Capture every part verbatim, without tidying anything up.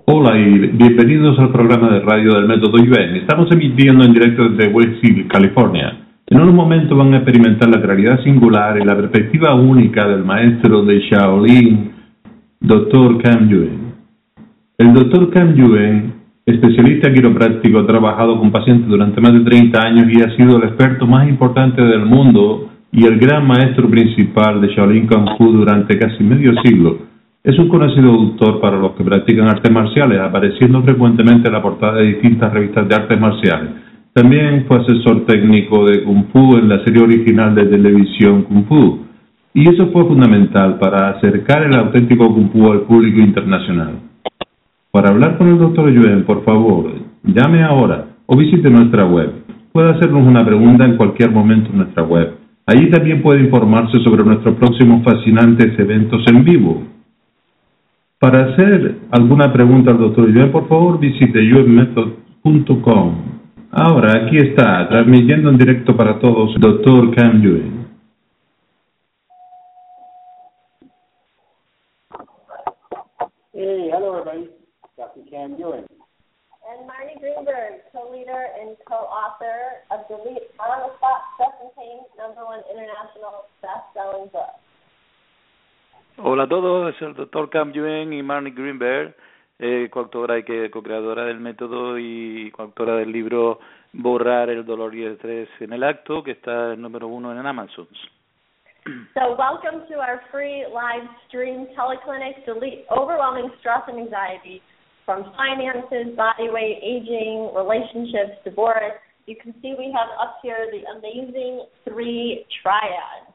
Hola y bienvenidos al programa de radio del Método Yuen. Estamos emitiendo en directo desde West Hill, California. En unos momentos van a experimentar la claridad singular y la perspectiva única del maestro de Shaolin, doctor Kam Yuen. El doctor Kam Yuen, especialista quiropráctico, ha trabajado con pacientes durante más de treinta años y ha sido el experto más importante del mundo y el gran maestro principal de Shaolin Kung Fu durante casi medio siglo. Es un conocido autor para los que practican artes marciales, apareciendo frecuentemente en la portada de distintas revistas de artes marciales. También fue asesor técnico de Kung Fu en la serie original de televisión Kung Fu, y eso fue fundamental para acercar el auténtico Kung Fu al público internacional. Para hablar con el doctor Yuen, por favor, llame ahora o visite nuestra web. Puede hacernos una pregunta en cualquier momento en nuestra web. Allí también puede informarse sobre nuestros próximos fascinantes eventos en vivo. Para hacer alguna pregunta al doctor Yuen, por favor, visite yuen method punto com. Ahora, aquí está, transmitiendo en directo para todos, doctor Kam Yuen. Hey, hello everybody, doctor Kam Yuen. And Marnie Greenberg, co-leader and co-author of Delete On the Spot Stress and Pain, number one international best-selling book. Hola a todos, es el doctor Kam Yuen y Marnie Greenberg, eh, coautora y que co-creadora del método y coautora del libro Borrar el dolor y el estrés en el acto, que está el número uno en Amazon. So welcome to our free live stream teleclinic, Delete Overwhelming Stress and Anxiety from finances, body weight, aging, relationships, divorce. You can see we have up here the amazing three triads.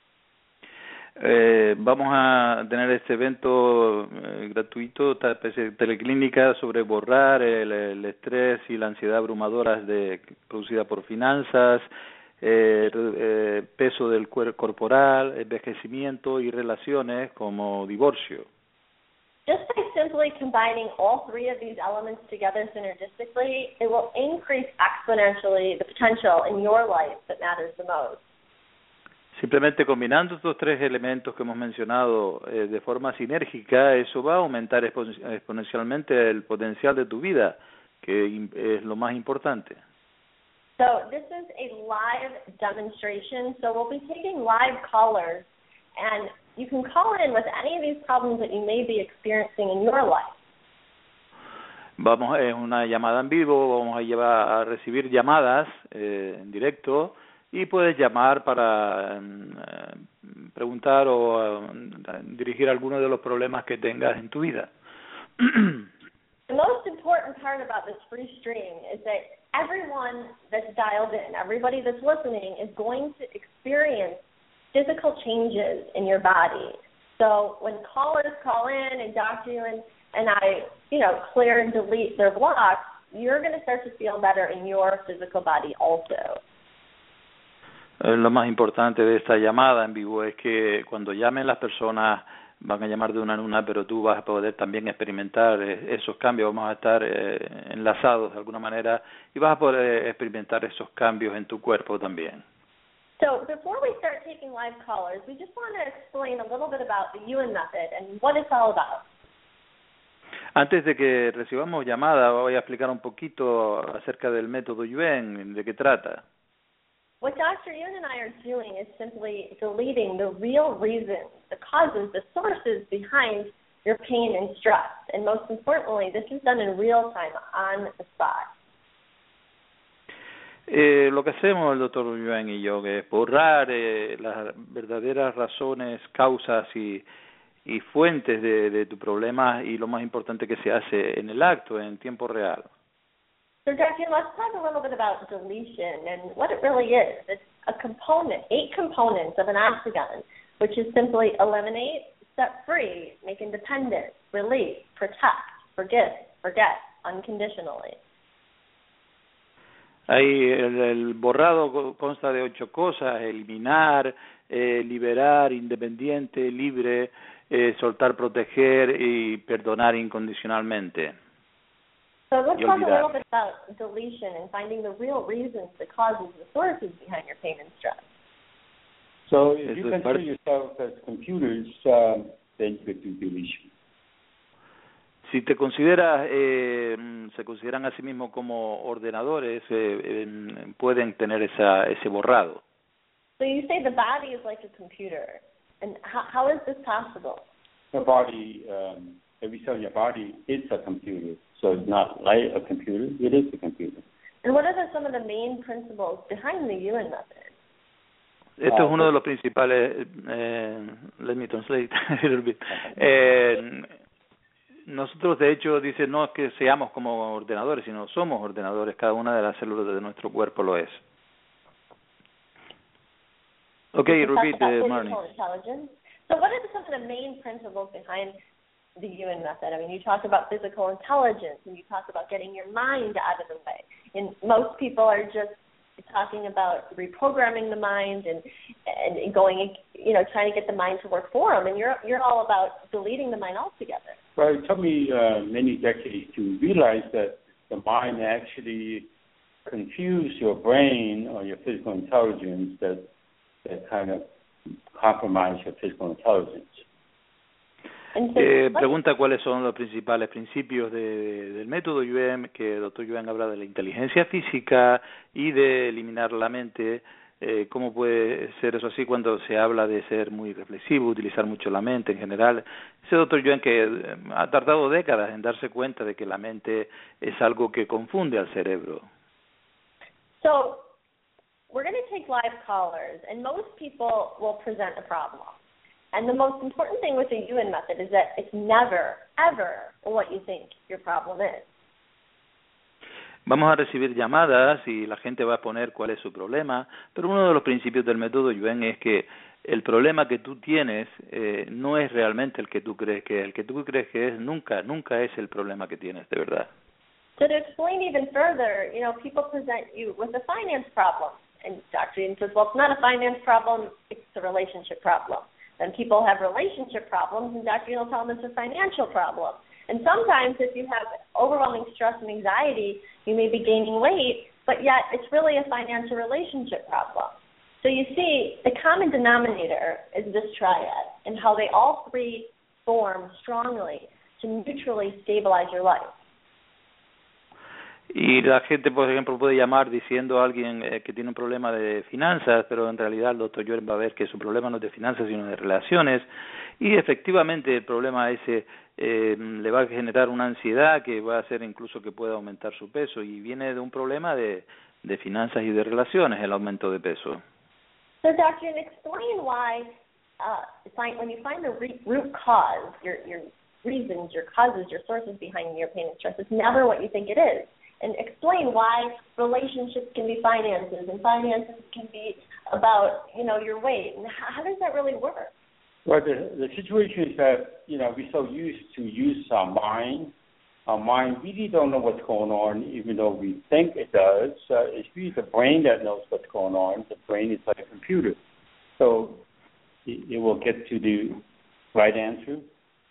Eh, vamos a tener este evento eh, gratuito, esta especie de teleclínica sobre borrar el, el estrés y la ansiedad abrumadoras de, producida por finanzas, eh, eh, peso del cuerpo corporal, envejecimiento y relaciones como divorcio. Just by simply combining all three of these elements together synergistically, it will increase exponentially the potential in your life that matters the most. Simplemente combinando estos tres elementos que hemos mencionado eh, de forma sinérgica, eso va a aumentar expo- exponencialmente el potencial de tu vida, que es lo más importante. So this is a live demonstration, so we'll be taking live callers, and you can call in with any of these problems that you may be experiencing in your life. Vamos, es una llamada en vivo, vamos a llevar a recibir llamadas eh, en directo, y puedes llamar para eh, preguntar o eh, dirigir algunos de los problemas que tengas en tu vida. The most important part about this free stream is that everyone that's dialed in, everybody that's listening, is going to experience physical changes in your body. So when callers call in and Doctor Yuen and I, you know, clear and delete their blocks, you're going to start to feel better in your physical body also. Lo más importante de esta llamada en vivo es que cuando llamen las personas van a llamar de una en una, pero tú vas a poder también experimentar esos cambios, vamos a estar eh, enlazados de alguna manera y vas a poder experimentar esos cambios en tu cuerpo también. So before we start taking live callers, we just want to explain a little bit about the Yuen method and what it's all about. Antes de que recibamos llamada, voy a explicar un poquito acerca del método Yuen, de qué trata. What Doctor Yuen and I are doing is simply deleting the real reasons, the causes, the sources behind your pain and stress. And most importantly, this is done in real time, on the spot. Eh, lo que hacemos el doctor Yuen y yo que es borrar eh, las verdaderas razones, causas y, y fuentes de, de tu problema, y lo más importante que se hace en el acto, en tiempo real. So, Doctor Yuen, let's talk a little bit about deletion and what it really is. It's a component, eight components of an octagon, which is simply eliminate, set free, make independent, release, protect, forgive, forget, unconditionally. Ahí el, el borrado consta de ocho cosas: eliminar, eh, liberar, independiente, libre, eh, soltar, proteger y perdonar incondicionalmente. So let's talk a little bit about deletion and finding the real reasons, the causes, the sources behind your pain and stress. So if you consider yourself as computers, um, then you could do deletion. Si te consideras, eh, se consideran a sí mismos como ordenadores, eh, eh, pueden tener esa, ese borrado. So you say the body is like a computer, and how, how is this possible? The body, um, every cell in your body is a computer. So it's not like a computer, it is a computer. And what are the, some of the main principles behind the Ewan method? Esto es uno de los principales, eh, let me translate a little bit. Eh, nosotros, de hecho, dice, no es que seamos como ordenadores, sino somos ordenadores. Cada una de las células de nuestro cuerpo lo es. Okay, repeat, uh, Marnie. Intelligence. So what are some of the main principles behind the Ewan method? I mean, you talk about physical intelligence, and you talk about getting your mind out of the way. And most people are just talking about reprogramming the mind and and going, you know, trying to get the mind to work for them. And you're you're all about deleting the mind altogether. Well, it took me uh, many decades to realize that the mind actually confuse your brain or your physical intelligence that that kind of compromise your physical intelligence. Eh, pregunta cuáles son los principales principios de, de, del método Yuen, que el doctor Yuen habla de la inteligencia física y de eliminar la mente. Eh, ¿Cómo puede ser eso así cuando se habla de ser muy reflexivo, utilizar mucho la mente en general? Ese doctor Yuen que eh, ha tardado décadas en darse cuenta de que la mente es algo que confunde al cerebro. So, we're going to take live callers, and most people will present a problem. And the most important thing with the Ewan method is that it's never, ever what you think your problem is. Vamos a recibir llamadas y la gente va a poner cuál es su problema, pero uno de los principios del método Yuen es que el problema que tú tienes eh, no es realmente el que tú crees que es. El que tú crees que es nunca, nunca es el problema que tienes, de verdad. So to explain even further, you know, people present you with a finance problem. And Doctor Eden says, well, it's not a finance problem, it's a relationship problem. Then people have relationship problems, and Doctor Eden will tell them it's a financial problem. And sometimes if you have overwhelming stress and anxiety, you may be gaining weight, but yet it's really a financial relationship problem. So you see, the common denominator is this triad, and how they all three form strongly to mutually stabilize your life. Y la gente, por ejemplo, puede llamar diciendo a alguien eh, que tiene un problema de finanzas, pero en realidad el doctor Yuen va a ver que su problema no es de finanzas, sino de relaciones. Y efectivamente el problema ese eh, le va a generar una ansiedad que va a hacer incluso que pueda aumentar su peso. Y viene de un problema de, de finanzas y de relaciones, el aumento de peso. So, Doctor, explain why, uh, find, when you find the re- root cause, your, your reasons, your causes, your sources behind your pain and stress, it's never what you think it is. And explain why relationships can be finances and finances can be about, you know, your weight. And how, how does that really work? Well, the, the situation is that, you know, we're so used to use our mind. Our mind really don't know what's going on, even though we think it does. Uh, it's really the brain that knows what's going on. The brain is like a computer. So it, it will get to the right answer.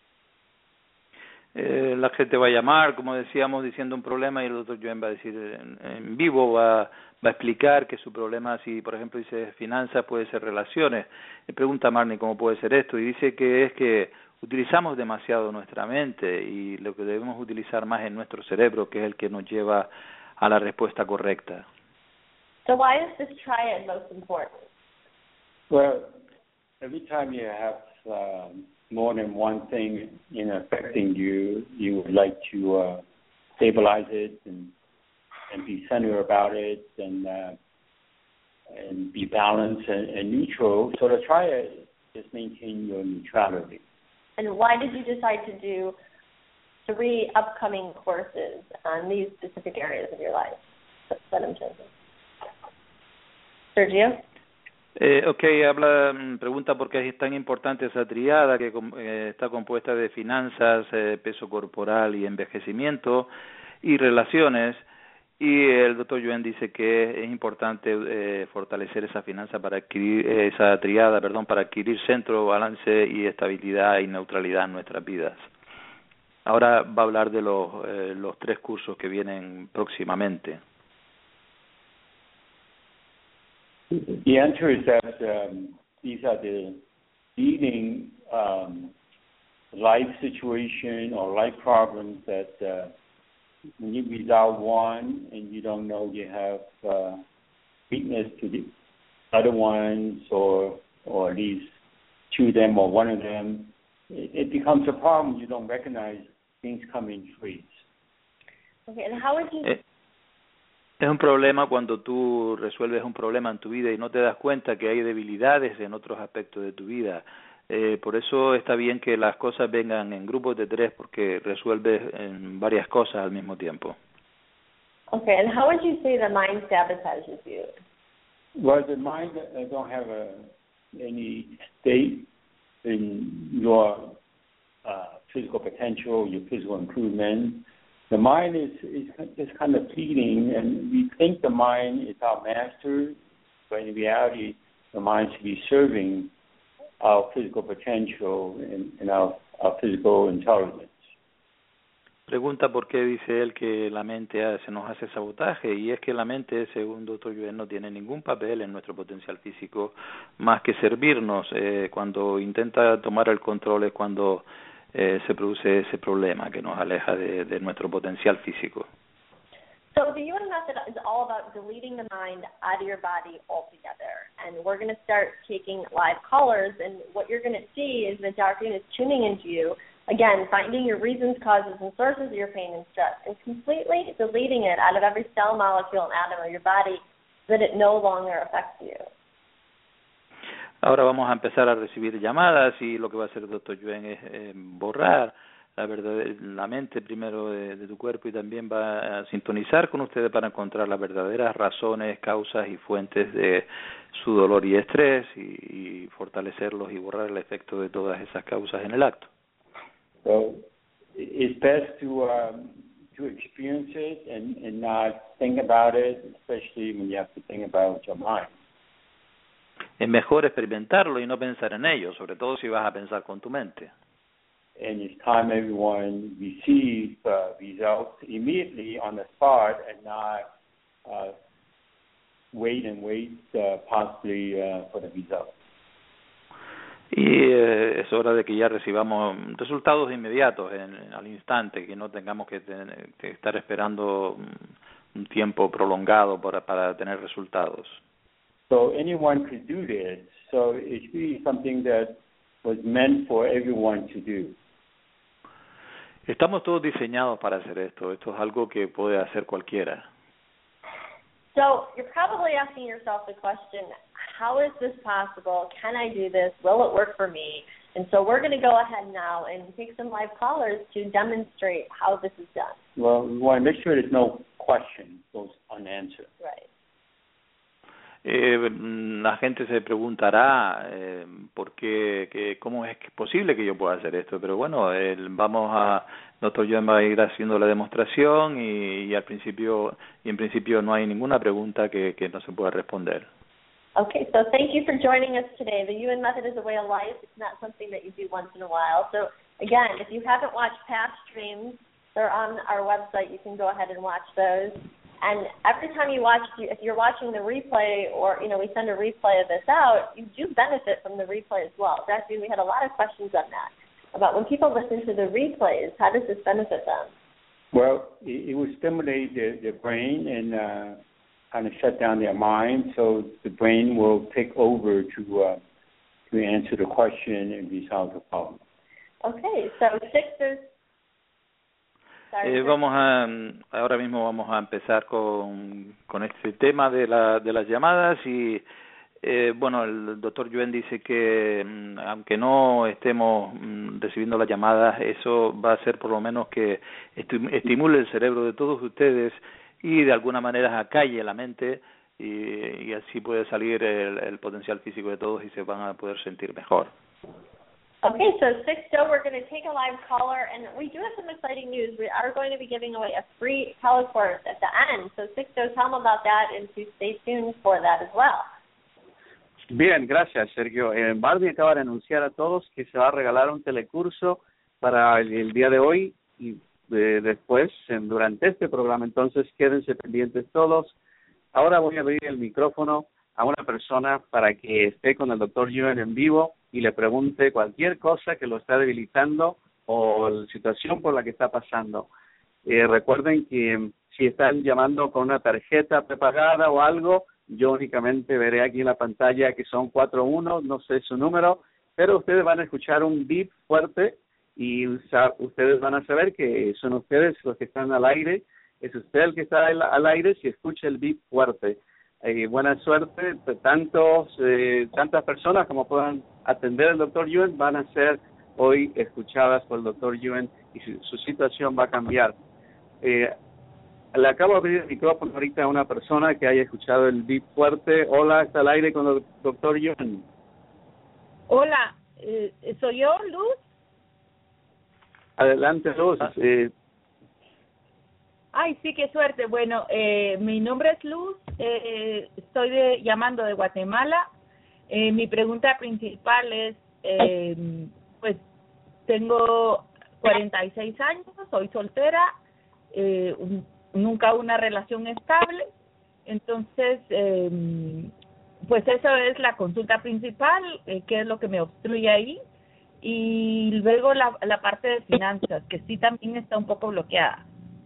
Eh, la gente va a llamar, como decíamos, diciendo un problema y el doctor Yuen va a decir en, en vivo, va, va a explicar que su problema, si por ejemplo dice finanzas, puede ser relaciones. Le pregunta a Marnie cómo puede ser esto y dice que es que utilizamos demasiado nuestra mente y lo que debemos utilizar más es nuestro cerebro, que es el que nos lleva a la respuesta correcta. So why is this triad most important? Well, every time you have um, more than one thing in affecting you, you would like to uh, stabilize it and and be centered about it and uh, and be balanced and, and neutral. So the triad is maintain your neutrality. And why did you decide to do three upcoming courses on these specific areas of your life? Sergio? Eh, ok, habla, pregunta por qué es tan importante esa triada que eh, está compuesta de finanzas, eh, peso corporal y envejecimiento y relaciones. Y el doctor Yuen dice que es importante eh, fortalecer esa finanza para adquirir eh, esa triada, perdón, para adquirir centro, balance y estabilidad y neutralidad en nuestras vidas. Ahora va a hablar de los eh, los tres cursos que vienen próximamente. The answer is that um, these are the leading um, life situation or life problems that uh, when you resolve one and you don't know you have uh, weakness to the other ones, or or at least two of them or one of them, it, it becomes a problem. You don't recognize things come in threes. Okay, and how would you... Eh, es un problema cuando tú resuelves un problema en tu vida y no te das cuenta que hay debilidades en otros aspectos de tu vida. Eh, por eso está bien que las cosas vengan en grupos de tres, porque resuelves en varias cosas al mismo tiempo. Okay, and how would you say the mind sabotages you? Well, the mind uh, don't have a, any state in your uh, physical potential, your physical improvement. The mind is, is just kind of fleeting, and we think the mind is our master, but in reality, the mind should be serving our physical potential and, and our, our physical intelligence. Pregunta por qué dice él que la mente se nos hace sabotaje, y es que la mente, según doctor Yuen, no tiene ningún papel en nuestro potencial físico más que servirnos. Eh, cuando intenta tomar el control es cuando eh, se produce ese problema que nos aleja de, de nuestro potencial físico. So the Yuen method is all about deleting the mind out of your body altogether. And we're going to start taking live callers, and what you're going to see is that Doctor Yuen is tuning into you, again, finding your reasons, causes, and sources of your pain and stress, and completely deleting it out of every cell, molecule, and atom of your body so that it no longer affects you. Ahora vamos a empezar a recibir llamadas, y lo que va a hacer el doctor Yuen es eh, borrar la verdad, la mente primero de, de tu cuerpo, y también va a sintonizar con ustedes para encontrar las verdaderas razones, causas y fuentes de su dolor y estrés, y, y fortalecerlos y borrar el efecto de todas esas causas en el acto. So it's best to um, to experience it and, and not think about it, especially when you have to think about your mind. Es mejor experimentarlo y no pensar en ello, sobre todo si vas a pensar con tu mente. And it's time everyone receive uh, results immediately on the spot, and not uh, wait and wait uh, possibly uh, for the results. Y eh, es hora de que ya recibamos resultados inmediatos en, al instante, que no tengamos que, tener, que estar esperando un tiempo prolongado para, para tener resultados. So anyone could do this. So it's really something that was meant for everyone to do. Estamos todos diseñados para hacer esto. Esto es algo que puede hacer cualquiera. So you're probably asking yourself the question, how is this possible? Can I do this? Will it work for me? And so we're going to go ahead now and take some live callers to demonstrate how this is done. Well, we want to make sure there's no question goes unanswered. Right. Eh, la gente se preguntará eh, por qué, que, cómo es posible que yo pueda hacer esto, pero bueno, eh, vamos a, doctor Yuen va a ir haciendo la demostración, y, y al principio, y en principio no hay ninguna pregunta que, que no se pueda responder. Okay, so thank you for joining us today. The Yuen method is a way of life. It's not something that you do once in a while. So again, if you haven't watched past streams, they're on our website. You can go ahead and watch those. And every time you watch, if you're watching the replay, or, you know, we send a replay of this out, you do benefit from the replay as well. Actually, we had a lot of questions on that, about when people listen to the replays, how does this benefit them? Well, it, it will stimulate the, the brain and uh, kind of shut down their mind, so the brain will take over to uh, to answer the question and resolve the problem. Okay, so six is... Eh, vamos a ahora mismo vamos a empezar con, con este tema de, la, de las llamadas, y eh, bueno, el doctor Yuen dice que mm, aunque no estemos mm, recibiendo las llamadas, eso va a hacer por lo menos que estimule el cerebro de todos ustedes, y de alguna manera acalle la mente, y, y así puede salir el, el potencial físico de todos y se van a poder sentir mejor. Okay, so Sixto, we're going to take a live caller, and we do have some exciting news. We are going to be giving away a free telecourse at the end. So Sixto, tell them about that, and to stay tuned for that as well. Bien, gracias, Sergio. Eh, Barbie acaba de anunciar a todos que se va a regalar un telecurso para el, el día de hoy y eh, después, en, durante este programa. Entonces, quédense pendientes todos. Ahora voy a abrir el micrófono a una persona para que esté con el doctor Yuen en vivo y le pregunte cualquier cosa que lo está debilitando o la situación por la que está pasando. Eh, recuerden que si están llamando con una tarjeta prepagada o algo, yo únicamente veré aquí en la pantalla que son cuatro uno, no sé su número, pero ustedes van a escuchar un beep fuerte y ustedes van a saber que son ustedes los que están al aire. Es usted el que está al aire si escucha el beep fuerte. Eh, buena suerte, tantos, eh, tantas personas como puedan atender al doctor Yuen van a ser hoy escuchadas por el doctor Yuen y su, su situación va a cambiar. Eh, le acabo de abrir el micrófono ahorita a una persona que haya escuchado el beep fuerte. Hola, está al aire con el doctor Yuen. Hola, eh, ¿soy yo, Luz? Adelante, Luz. Eh, Ay, sí, qué suerte. Bueno, eh, mi nombre es Luz, eh, estoy de, llamando de Guatemala. Eh, mi pregunta principal es, eh, pues, tengo cuarenta y seis años, soy soltera, eh, un, nunca una relación estable, entonces, eh, pues eso es la consulta principal, eh, qué es lo que me obstruye ahí, y luego la, la parte de finanzas, que sí también está un poco bloqueada.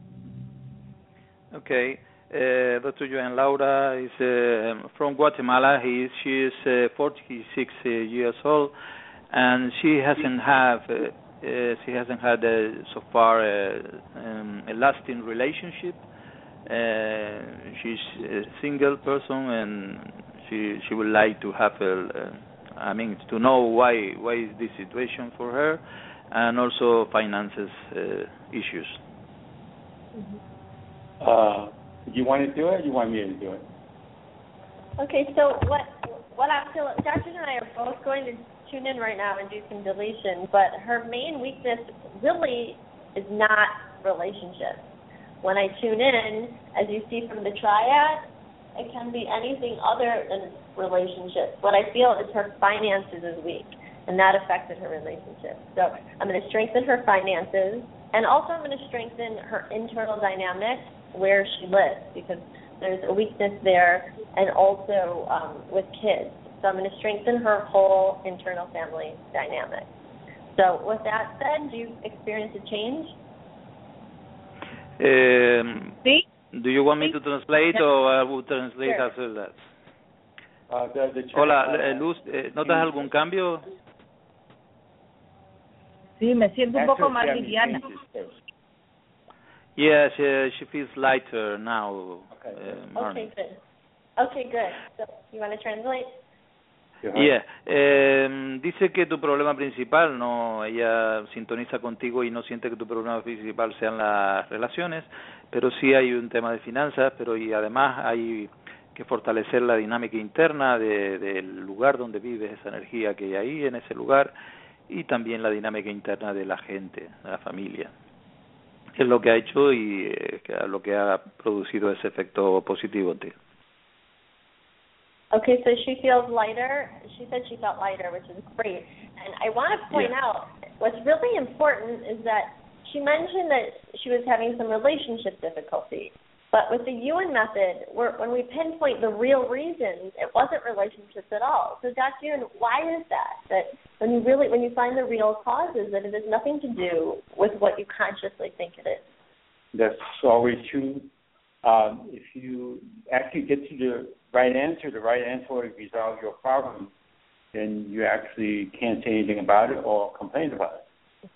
Okay, uh, Doctor Yuen, Laura is uh, from Guatemala. He is, she is uh, forty-six uh, years old, and she hasn't have uh, uh, she hasn't had uh, so far uh, um, a lasting relationship. Uh, she's a single person, and she she would like to have a, uh, I mean, to know why why is this situation for her, and also finances uh, issues. Mm-hmm. Uh, do you want to do it or do you want me to do it? Okay, so what what I feel, Doctor and I are both going to tune in right now and do some deletion, but her main weakness really is not relationships. When I tune in, as you see from the triad, it can be anything other than relationships. What I feel is her finances is weak, and that affected her relationship. So I'm going to strengthen her finances, and also I'm going to strengthen her internal dynamics where she lives, because there's a weakness there, and also um, with kids. So I'm going to strengthen her whole internal family dynamic. So with that said, do you experience a change? Um, ¿Sí? Do you want me to translate or I will translate Sure. after that? Uh, the, the Hola, uh, eh, Luz, eh, ¿notas algún cambio? Sí, me siento un poco Actually, más Tammy liviana. changes first. Yes, uh, she feels lighter now. Okay. Uh, Marnie. Okay, good. Okay, good. So you want to translate? Yeah. Eh, dice que tu problema principal, no, ella sintoniza contigo y no siente que tu problema principal sean las relaciones, pero sí hay un tema de finanzas, pero y además hay que fortalecer la dinámica interna de, del lugar donde vives, esa energía que hay ahí en ese lugar, y también la dinámica interna de la gente, de la familia. Es lo que ha hecho y eh, lo que ha producido ese efecto positivo en ti. Okay, so she feels lighter. She said she felt lighter, which is great. And I want to point Yeah. out, what's really important is that she mentioned that she was having some relationship difficulty. But with the Yuen method, we're, when we pinpoint the real reasons, it wasn't relationships at all. So Doctor Yuen, why is that? That when you really, when you find the real causes, that it has nothing to do with what you consciously think it is. That's always true. Um, if you actually get to the right answer, the right answer will resolve your problem, then you actually can't say anything about it or complain about it.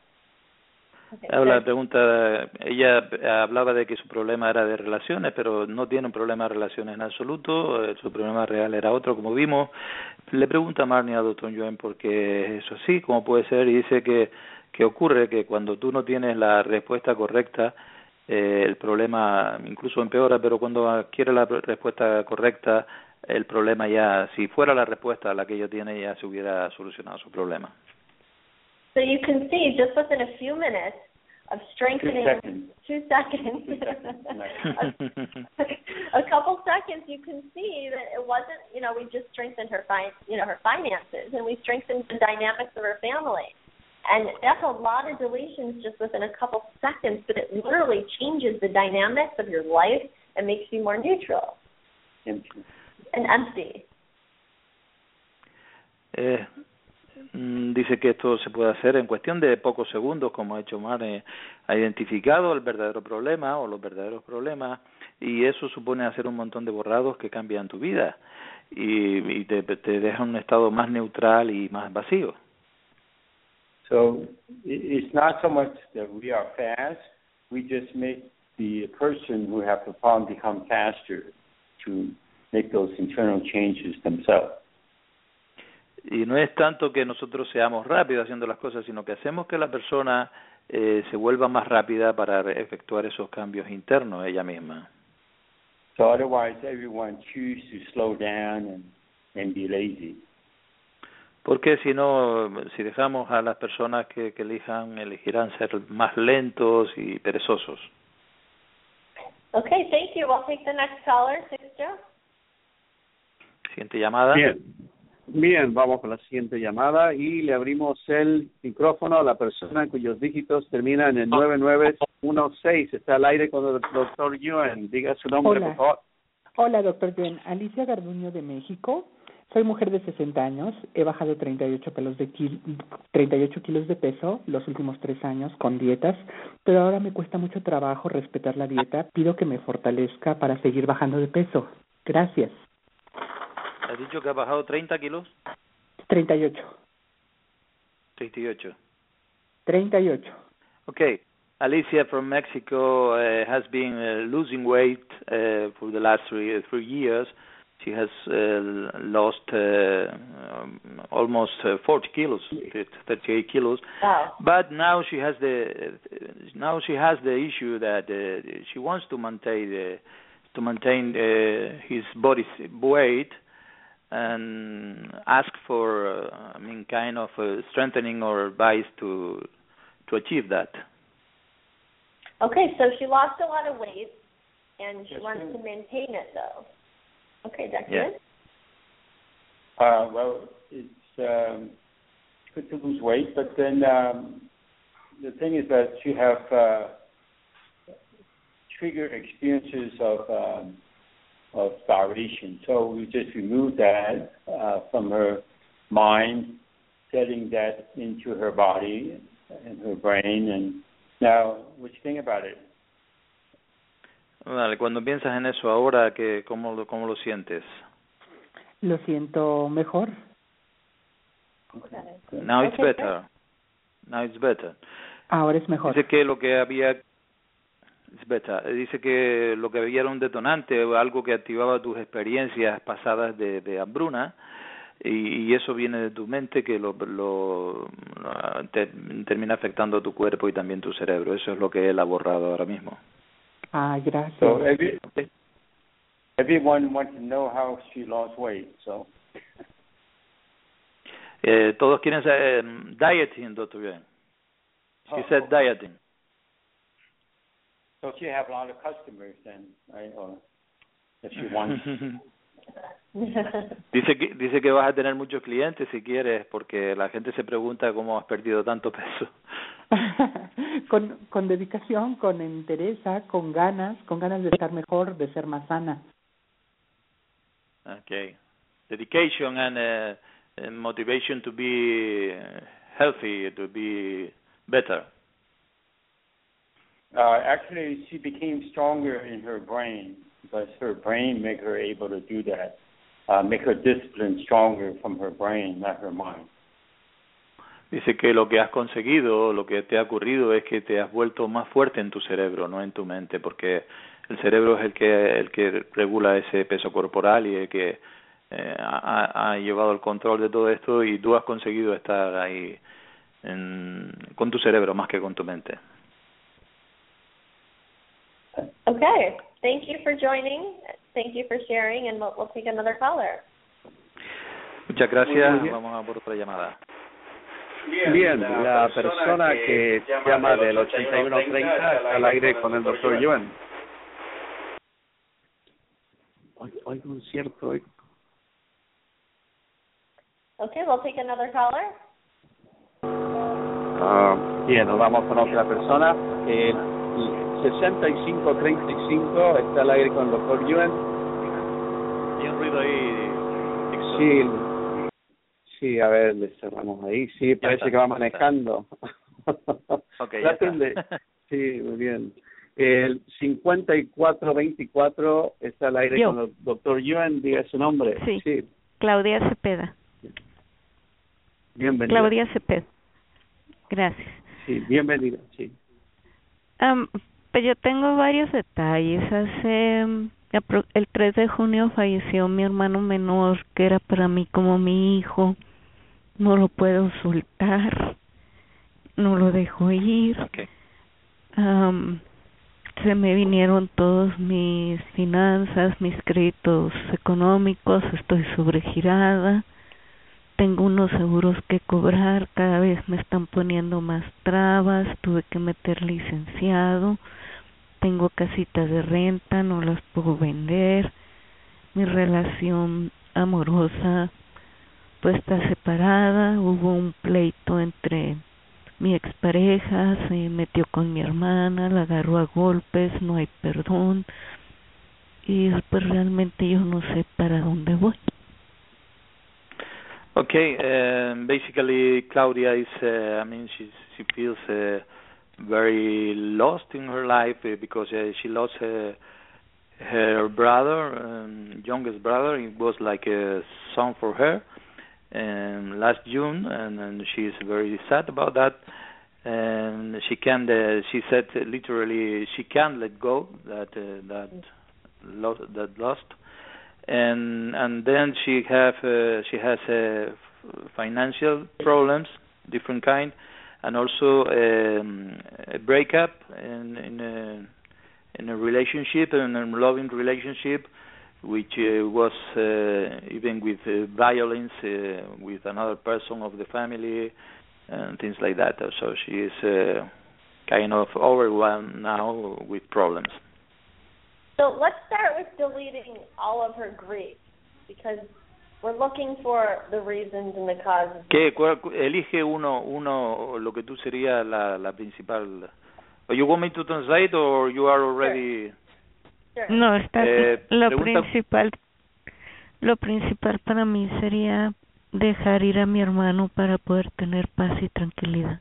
Okay, La good. pregunta, ella hablaba de que su problema era de relaciones, pero no tiene un problema de relaciones en absoluto, eh, su problema real era otro, como vimos. Le pregunta a Marnie a doctor Yuen por qué eso sí, cómo puede ser, y dice que, que ocurre que cuando tú no tienes la respuesta correcta, eh, el problema incluso empeora, pero cuando adquiere la respuesta correcta, el problema ya, si fuera la respuesta la que ella tiene, ya se hubiera solucionado su problema. So you can see just within a few minutes of strengthening, Two seconds. two seconds, Two seconds. a, a couple seconds, you can see that it wasn't, you know, we just strengthened her fin- you know, her finances, and we strengthened the dynamics of her family. And that's a lot of deletions just within a couple seconds, but it literally changes the dynamics of your life and makes you more neutral Empty. and empty. Eh, Dice que esto se puede hacer en cuestión de pocos segundos, como ha hecho Omar, eh, ha identificado el verdadero problema o los verdaderos problemas, y eso supone hacer un montón de borrados que cambian tu vida y, y te, te deja en un estado más neutral y más vacío. So it's not so much that we are fast, we just make the person who have the problem become faster to make those internal changes themselves. Y no es tanto que nosotros seamos rápidos haciendo las cosas, sino que hacemos que la persona eh, se vuelva más rápida para efectuar esos cambios internos ella misma. So otherwise everyone choose to slow down and, and be lazy. Porque si no, si dejamos a las personas que, que elijan, elegirán ser más lentos y perezosos. Okay, thank you. We'll take the next caller, six Joe. Siguiente llamada. Bien. Bien, vamos con la siguiente llamada y le abrimos el micrófono a la persona cuyos dígitos terminan en nueve nueve uno seis. Está al aire con el doctor Yuen. Diga su nombre, Hola. por favor. Hola, doctor Yuen. Alicia Garduño de México. Soy mujer de sesenta años. He bajado treinta y ocho pelos de kil- treinta y ocho kilos de peso los últimos tres años con dietas, pero ahora me cuesta mucho trabajo respetar la dieta. Pido que me fortalezca para seguir bajando de peso. Gracias. ¿Has dicho que has bajado treinta kilos? treinta y ocho. treinta y ocho. treinta y ocho. Okay. Alicia from Mexico uh, has been uh, losing weight uh, for the last three, three years. She has uh, lost uh, um, almost uh, forty kilos, thirty-eight kilos. Wow. But now she has the now she has the issue that uh, she wants to maintain uh, to maintain uh, his body weight, and ask for uh, I mean kind of uh, strengthening or advice to to achieve that. Okay, so she lost a lot of weight, and she Yes, wants ma'am. to maintain it, though. Okay, Doctor Yeah. Yuen? Uh, well, it's um, good to lose weight, but then um, the thing is that you have uh, trigger experiences of um, of starvation. So we just remove that uh, from her mind, setting that into her body and her brain. And now, what you think about it? Vale, cuando piensas en eso ahora, que cómo lo cómo lo sientes? Lo siento mejor. Okay. Now it's Okay, better. Now it's better. Ahora es mejor. Dice que lo que había it's better. Dice que lo que había era un detonante o algo que activaba tus experiencias pasadas de, de hambruna, y, y eso viene de tu mente, que lo, lo te, termina afectando a tu cuerpo y también tu cerebro. Eso es lo que él ha borrado ahora mismo. Ah, gracias. So every, everyone wants to know how she lost weight. So. Eh, todos quieren saber um, dieting, doctor Yuen. She Oh, said okay. dieting. So she have a lot of customers then, right? Or if she wants. Dice que dice que vas a tener muchos clientes si quieres, porque la gente se pregunta cómo has perdido tanto peso. con, con dedicación, con interés, con ganas, con ganas de estar mejor, de ser más sana. Okay, dedication and, uh, and motivation to be healthy, to be better. Uh, actually, she became stronger in her brain because her brain make her able to do that. Uh, make her discipline stronger from her brain, not her mind. Dice que lo que has conseguido, lo que te ha ocurrido es que te has vuelto más fuerte en tu cerebro, no en tu mente, porque el cerebro es el que el que regula ese peso corporal y el que eh, ha, ha llevado el control de todo esto, y tú has conseguido estar ahí en, con tu cerebro más que con tu mente. Okay, thank you for joining. Thank you for sharing, and we'll, we'll take another caller. Muchas gracias. Vamos a por otra llamada. Bien, la persona que llama del ochenta y uno treinta está al aire con el doctor Yuen. Oigo un cierto eco. Okay, we'll take another caller. Uh, bien, nos vamos con otra persona. El sesenta y cinco treinta y cinco está al aire con el doctor Yuen. Hay un ruido ahí. Sí, Sí, a ver, le cerramos ahí. Sí, parece que va manejando. Okay, ya está. Sí, muy bien. El cincuenta y cuatro veinticuatro está al aire. Yo. Con el doctor Yuan, diga su nombre. Sí. sí, Claudia Cepeda. Bienvenida. Claudia Cepeda. Gracias. Sí, bienvenida, sí. Um, pues yo tengo varios detalles. Hace um, el tres de junio falleció mi hermano menor, que era para mí como mi hijo. No lo puedo soltar. No lo dejo ir. Okay. Um, se me vinieron todos mis finanzas, mis créditos económicos, estoy sobregirada, tengo unos seguros que cobrar, cada vez me están poniendo más trabas, tuve que meter licenciado, tengo casitas de renta, no las puedo vender, mi relación amorosa pues está separada, hubo un pleito entre mi expareja, se metió con mi hermana, la agarró a golpes, no hay perdón y pues realmente yo no sé para dónde voy. Okay, um, basically Claudia is, uh, I mean, she she feels uh, very lost in her life uh, because uh, she lost uh, her brother, um, youngest brother. It was like a son for her. Um, last June, and, and she's very sad about that. And she can, uh, she said uh, literally, she can't let go that uh, that lost that lost. And and then she have uh, she has uh, financial problems, different kind, and also um, a breakup in in a in a relationship, in a loving relationship, which uh, was uh, even with uh, violence uh, with another person of the family and things like that. So she is uh, kind of overwhelmed now with problems. So let's start with deleting all of her grief, because we're looking for the reasons and the causes. ¿Qué? Elige uno, uno lo que tú sería la, la principal. Are you want me to translate or you are already... Sure. No, está eh, lo pregunta... principal lo principal para mí sería dejar ir a mi hermano para poder tener paz y tranquilidad.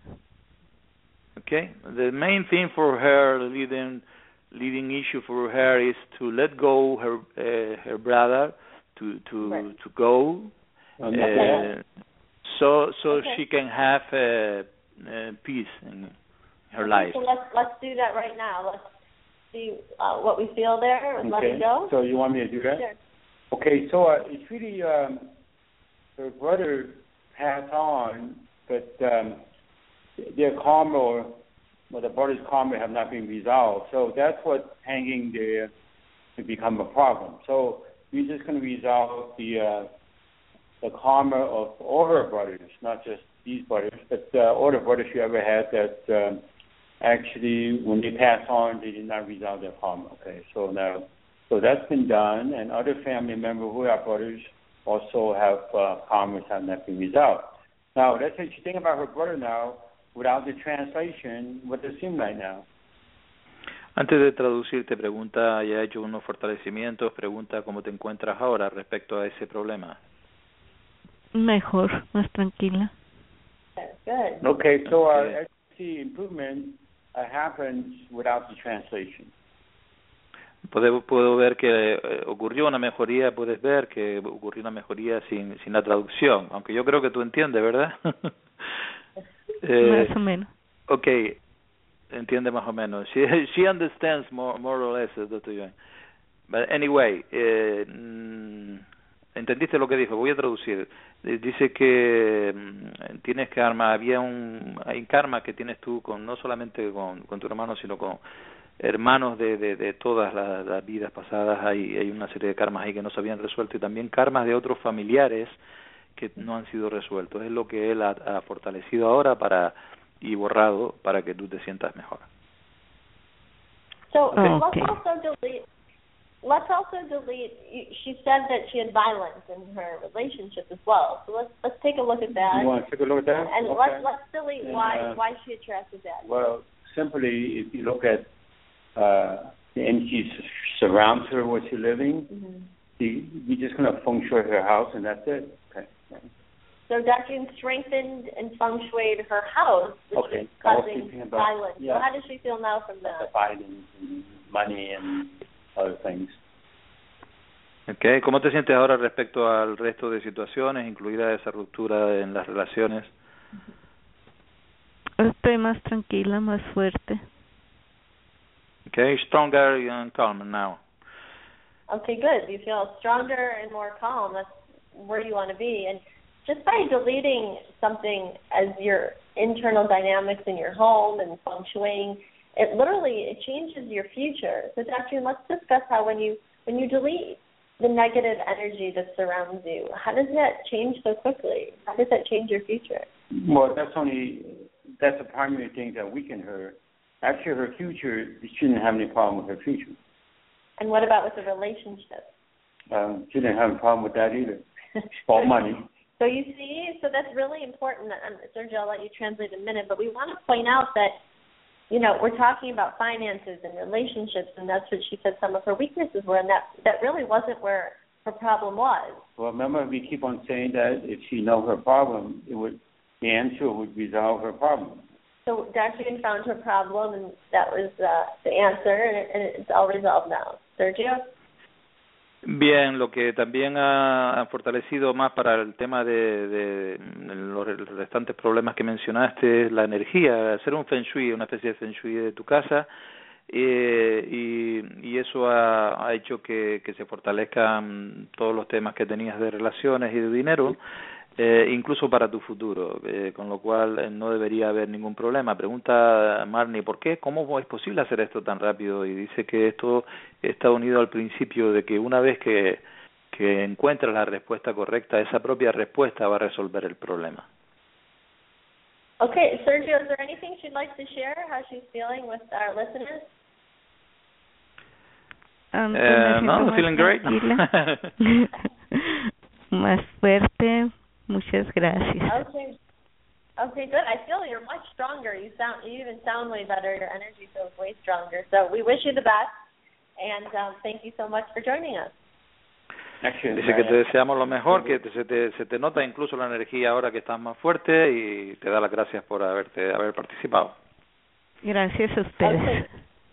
Okay, the main thing for her, leading leading issue for her is to let go her uh, her brother, to to right. to go, okay. uh, so so okay. she can have uh, uh, peace in her okay, life. So let's let's do that right now. Let's see uh, what we feel there and okay. let it go. So you want me to do that? Sure. Okay, so uh, it's really um, her brother passed on, but um, their karma or well, the brother's karma have not been resolved. So that's what's hanging there to become a problem. So we're just going to resolve the uh, the karma of all her brothers, not just these brothers, but uh, all the brothers she ever had that um, actually, when they passed on, they did not resolve their karma. Okay, so now, so that's been done, and other family members who are brothers also have uh, karmas have not been resolved. Now, let's say you think about her brother now. Without the translation, what does it seem like now? Antes de traducir, te pregunta, ya ha hecho unos fortalecimientos, pregunta cómo te encuentras ahora respecto a ese problema. Mejor, más tranquila. Good. Okay, so our okay. S C improvement uh, happens without the translation. Puedo, puedo ver que eh, ocurrió una mejoría, puedes ver que ocurrió una mejoría sin, sin la traducción, aunque yo creo que tú entiendes, ¿verdad? Eh, más o menos. Okay, entiende más o menos. She she understands more more or less, Doctor Yuan. But anyway, eh, entendiste lo que dijo. Voy a traducir. Dice que mm, tienes karma. Había un hay karma que tienes tú con no solamente con, con tu hermano, sino con hermanos de de, de todas las, las vidas pasadas. Hay hay una serie de karmas ahí que no se habían resuelto y también karmas de otros familiares que no han sido resueltos. Es lo que él ha, ha fortalecido ahora para y borrado para que tú te sientas mejor. So okay. let's also delete. Let's also delete. She said that she had violence in her relationship as well. So let's let's take a look at that. You want to take a look at that? And okay. let's let's delete and, why uh, why she attracted that. Well, simply if you look at uh, the energy surrounds her where she's living, mm-hmm. you, you're just going to feng shui her house, and that's it. Okay. So Doctor strengthened and feng shuied her house, which okay. was causing violence. Yeah. So how does she feel now from that? The violence and money and other things. Okay. ¿Cómo te sientes ahora respecto al resto de situaciones, incluida esa ruptura en las relaciones? Estoy más tranquila, más fuerte. Okay, stronger and calmer now. Okay, good. You feel stronger and more calm. That's where you want to be. And just by deleting something as your internal dynamics in your home and feng shuiing, it literally it changes your future. So, Doctor, let's discuss how when you when you delete the negative energy that surrounds you, how does that change so quickly? How does that change your future? Well, that's only that's a primary thing that weakened her. Actually, her future, she shouldn't have any problem with her future. And what about with the relationship? Um, she didn't have a problem with that either. All money. So you see, so that's really important. Um, Sergio, I'll let you translate in a minute, but we want to point out that, you know, we're talking about finances and relationships, and that's what she said some of her weaknesses were, and that that really wasn't where her problem was. Well, remember, we keep on saying that if she know her problem, it would the answer would resolve her problem. So Doctor found her problem, and that was uh, the answer, and, it, and it's all resolved now. Sergio? Bien, lo que también ha, ha fortalecido más para el tema de, de los restantes problemas que mencionaste es la energía, hacer un feng shui, una especie de feng shui de tu casa, eh, y, y eso ha, ha hecho que, que se fortalezcan todos los temas que tenías de relaciones y de dinero, eh, incluso para tu futuro, eh, con lo cual eh, no debería haber ningún problema. Pregunta Marnie, ¿por qué? ¿Cómo es posible hacer esto tan rápido? Y dice que esto está unido al principio de que una vez que, que encuentras la respuesta correcta, esa propia respuesta va a resolver el problema. Okay, Sergio, is there anything she'd like to share, how she's feeling with our listeners? Um, uh, no, feeling great. Más fuerte. Muchas gracias. Okay. Okay, good. I feel you're much stronger. You sound, you even sound way better. Your energy feels way stronger. So we wish you the best, and um, thank you so much for joining us. Dice que te deseamos lo mejor, que te, se, te, se te nota incluso la energía ahora que estás más fuerte y te da las gracias por haberte haber participado. Gracias a ustedes. Okay.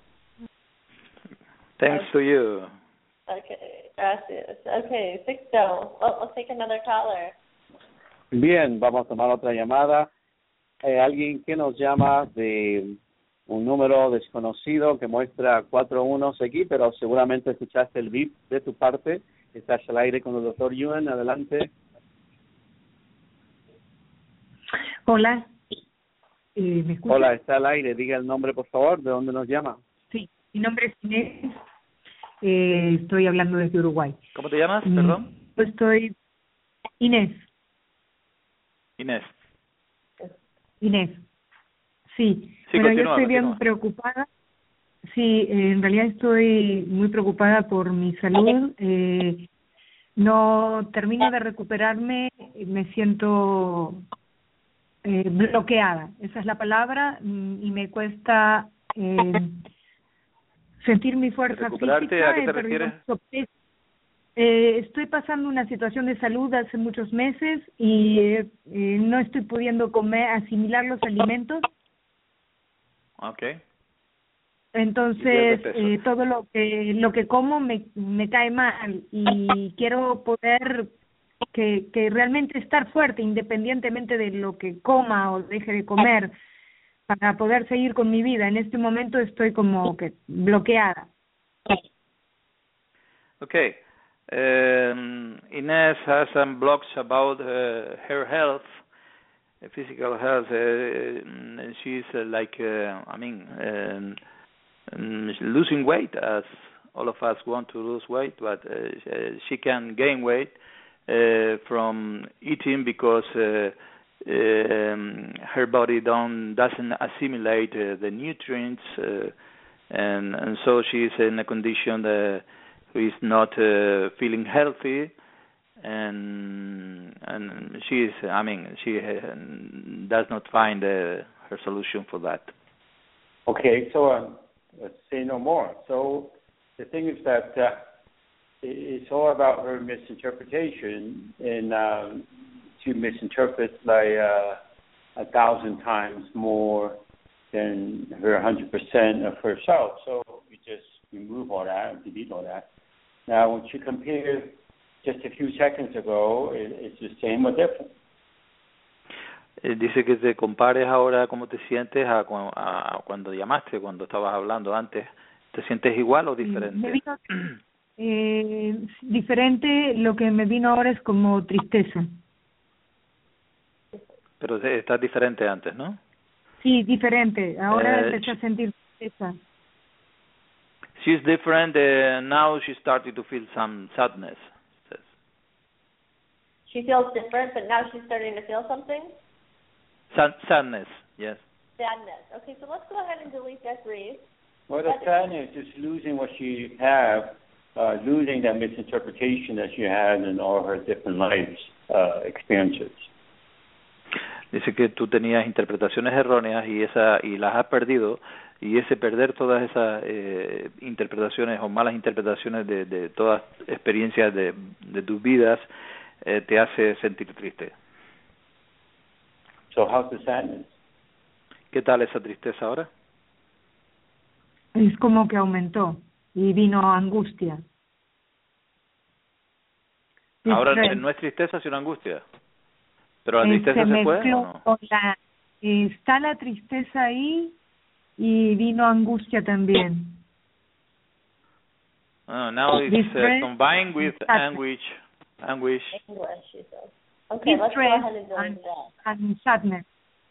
Thanks okay. to you. Okay, gracias. Okay, Sixto, we'll, we'll take another caller. Bien, vamos a tomar otra llamada. Eh, alguien que nos llama de un número desconocido que muestra cuatro unos aquí, pero seguramente escuchaste el beep de tu parte. Estás al aire con el doctor Yuan. Adelante. Hola. Eh, ¿me escucha? Hola, está al aire. Diga el nombre, por favor. ¿De dónde nos llama? Sí, mi nombre es Inés. Eh, estoy hablando desde Uruguay. ¿Cómo te llamas? Perdón. Yo estoy Inés. Inés. Inés. Sí. Sí, bueno, continúa, yo estoy bien continúa. preocupada. Sí, eh, en realidad estoy muy preocupada por mi salud. Eh, no termino de recuperarme, me siento eh, bloqueada. Esa es la palabra, y me cuesta eh, sentir mi fuerza ¿Recuperarte? física. ¿A qué te He perdido refieres? mucho peso. Eh, estoy pasando una situación de salud hace muchos meses y eh, eh, no estoy pudiendo comer, asimilar los alimentos. Okay. Entonces eh, todo lo que lo que como me me cae mal y quiero poder que que realmente estar fuerte independientemente de lo que coma o deje de comer para poder seguir con mi vida. En este momento estoy como que bloqueada. Okay. Um, Inés has some blocks about uh, her health, uh, physical health. Uh, and she's uh, like, uh, I mean, um, um, losing weight, as all of us want to lose weight, but uh, she can gain weight uh, from eating because uh, um, her body don't doesn't assimilate uh, the nutrients, uh, and and so she's in a condition that who is not uh, feeling healthy, and and she is, I mean, she uh, does not find uh, her solution for that. Okay, so um, let's say no more. So the thing is that uh, it's all about her misinterpretation, and um, to misinterpret like uh, a thousand times more than her one hundred percent of herself. So we just remove all that, delete all that. Now, when she compares just a few seconds ago, it, it's the same or different. Eh, dice que te compares ahora cómo te sientes a, cu- a cuando llamaste, cuando estabas hablando antes. ¿Te sientes igual o diferente? Me vino, eh, diferente, lo que me vino ahora es como tristeza. Pero eh, estás diferente antes, ¿no? Sí, diferente. Ahora Eh, empecé a sentir tristeza. She's different. Uh, now she started to feel some sadness. Says. She feels different, but now she's starting to feel something? Sad, sadness, yes. Sadness. Okay, so let's go ahead and delete that grief. Well, the sadness is losing what she had, uh, losing that misinterpretation that she had in all her different lives uh, experiences. Dice que tú tenías interpretaciones erróneas y esa y las has perdido, y ese perder todas esas eh, interpretaciones o malas interpretaciones de, de todas experiencias de, de tus vidas eh, te hace sentir triste. So how's the sadness? ¿Qué tal esa tristeza ahora? Es como que aumentó y vino angustia. Ahora Distress. no es tristeza, sino angustia. ¿Pero la Eh, tristeza se se fue mezcló o no? con la, eh, está la tristeza ahí y vino angustia también. Oh, now it's uh, combined with anguish, anguish. English, she says. Okay, let's go Distress ahead and delete and, that. and sadness.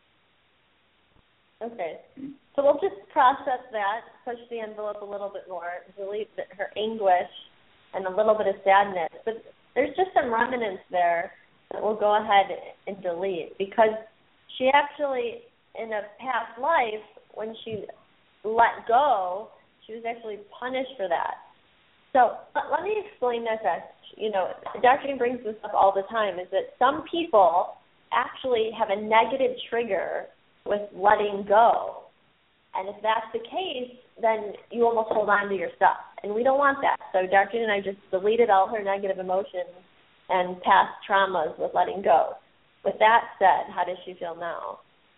Okay. So we'll just process that, push the envelope a little bit more, delete the, her anguish and a little bit of sadness. But there's just some remnants there that we'll go ahead and delete because she actually, in a past life, when she let go, she was actually punished for that. So let, let me explain this as, you know, Doctor King brings this up all the time, is that some people actually have a negative trigger with letting go. And if that's the case, then you almost hold on to your stuff. And we don't want that. So Doctor and I just deleted all her negative emotions and past traumas with letting go. With that said, how does she feel now?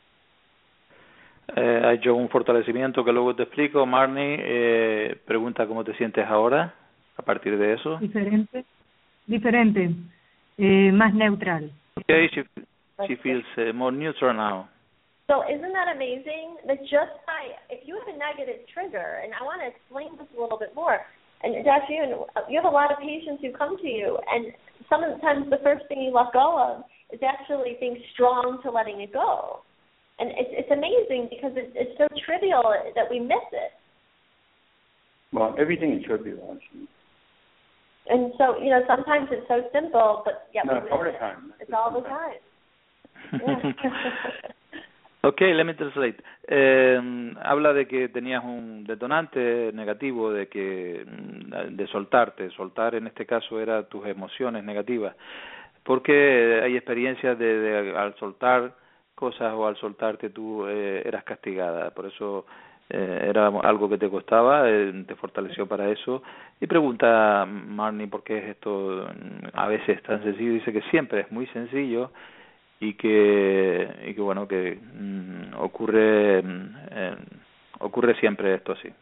Eh, ha hecho un fortalecimiento que luego te explico. Marnie eh, pregunta cómo te sientes ahora a partir de eso. Diferente, diferente, eh, más neutral. Okay, she, she feels uh, more neutral now. So isn't that amazing? That just by, if you have a negative trigger, and I want to explain this a little bit more, and Doctor Yoon, you have a lot of patients who come to you, and sometimes the first thing you let go of is actually being strong to letting it go. And it's, it's amazing because it's, it's so trivial that we miss it. Well, everything is trivial, actually. And so, you know, sometimes it's so simple, but yeah, no, we all miss the time. it. It's all the time. Yeah. Okay, let me translate. Eh, habla de que tenías un detonante negativo, de que de soltarte. Soltar en este caso era tus emociones negativas, porque hay experiencias de, de al soltar cosas o al soltarte tú eh, eras castigada. Por eso eh, era algo que te costaba, eh, te fortaleció para eso. Y pregunta Marnie por qué es esto a veces tan sencillo. Dice que siempre es muy sencillo. Y que, y que bueno, que mm, ocurre eh, ocurre siempre esto así.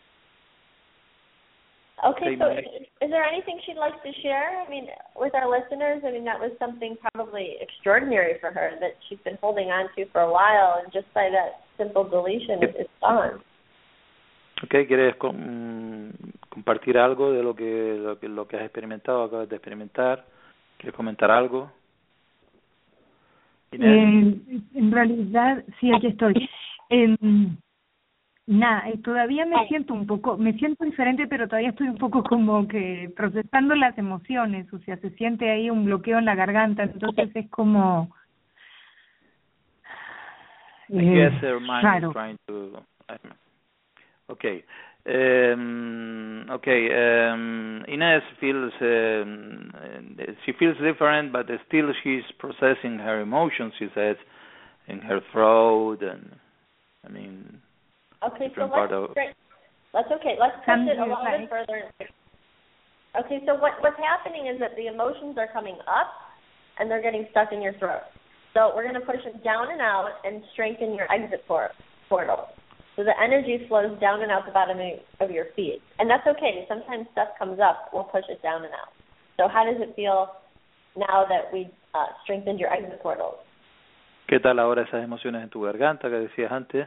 Okay, so is there anything she'd like to share? I mean, with our listeners, I mean, that was something probably extraordinary for her that she's been holding on to for a while, and just by that simple deletion, it's, it's gone. Okay, ¿quieres com compartir algo de lo que, lo que lo que has experimentado, acabas de experimentar? ¿Quieres comentar algo? Eh, en realidad, sí, aquí estoy. Eh, nada, eh, todavía me siento un poco, me siento diferente, pero todavía estoy un poco como que procesando las emociones, o sea, se siente ahí un bloqueo en la garganta, entonces es como... Eh, I guess her mind raro. Is trying to... Okay. Um, okay, um, Inés feels um, she feels different, but still she's processing her emotions. She says, in her throat, and I mean, okay. So let's of... let's okay. Let's push it a little bit further. Okay, so what what's happening is that the emotions are coming up, and they're getting stuck in your throat. So we're going to push it down and out and strengthen your exit port, portal. So the energy flows down and out the bottom of your feet. And that's okay. Sometimes stuff comes up, we'll push it down and out. So how does it feel now that we uh, strengthened your exit portals? ¿Qué tal ahora esas emociones en tu garganta que decías antes?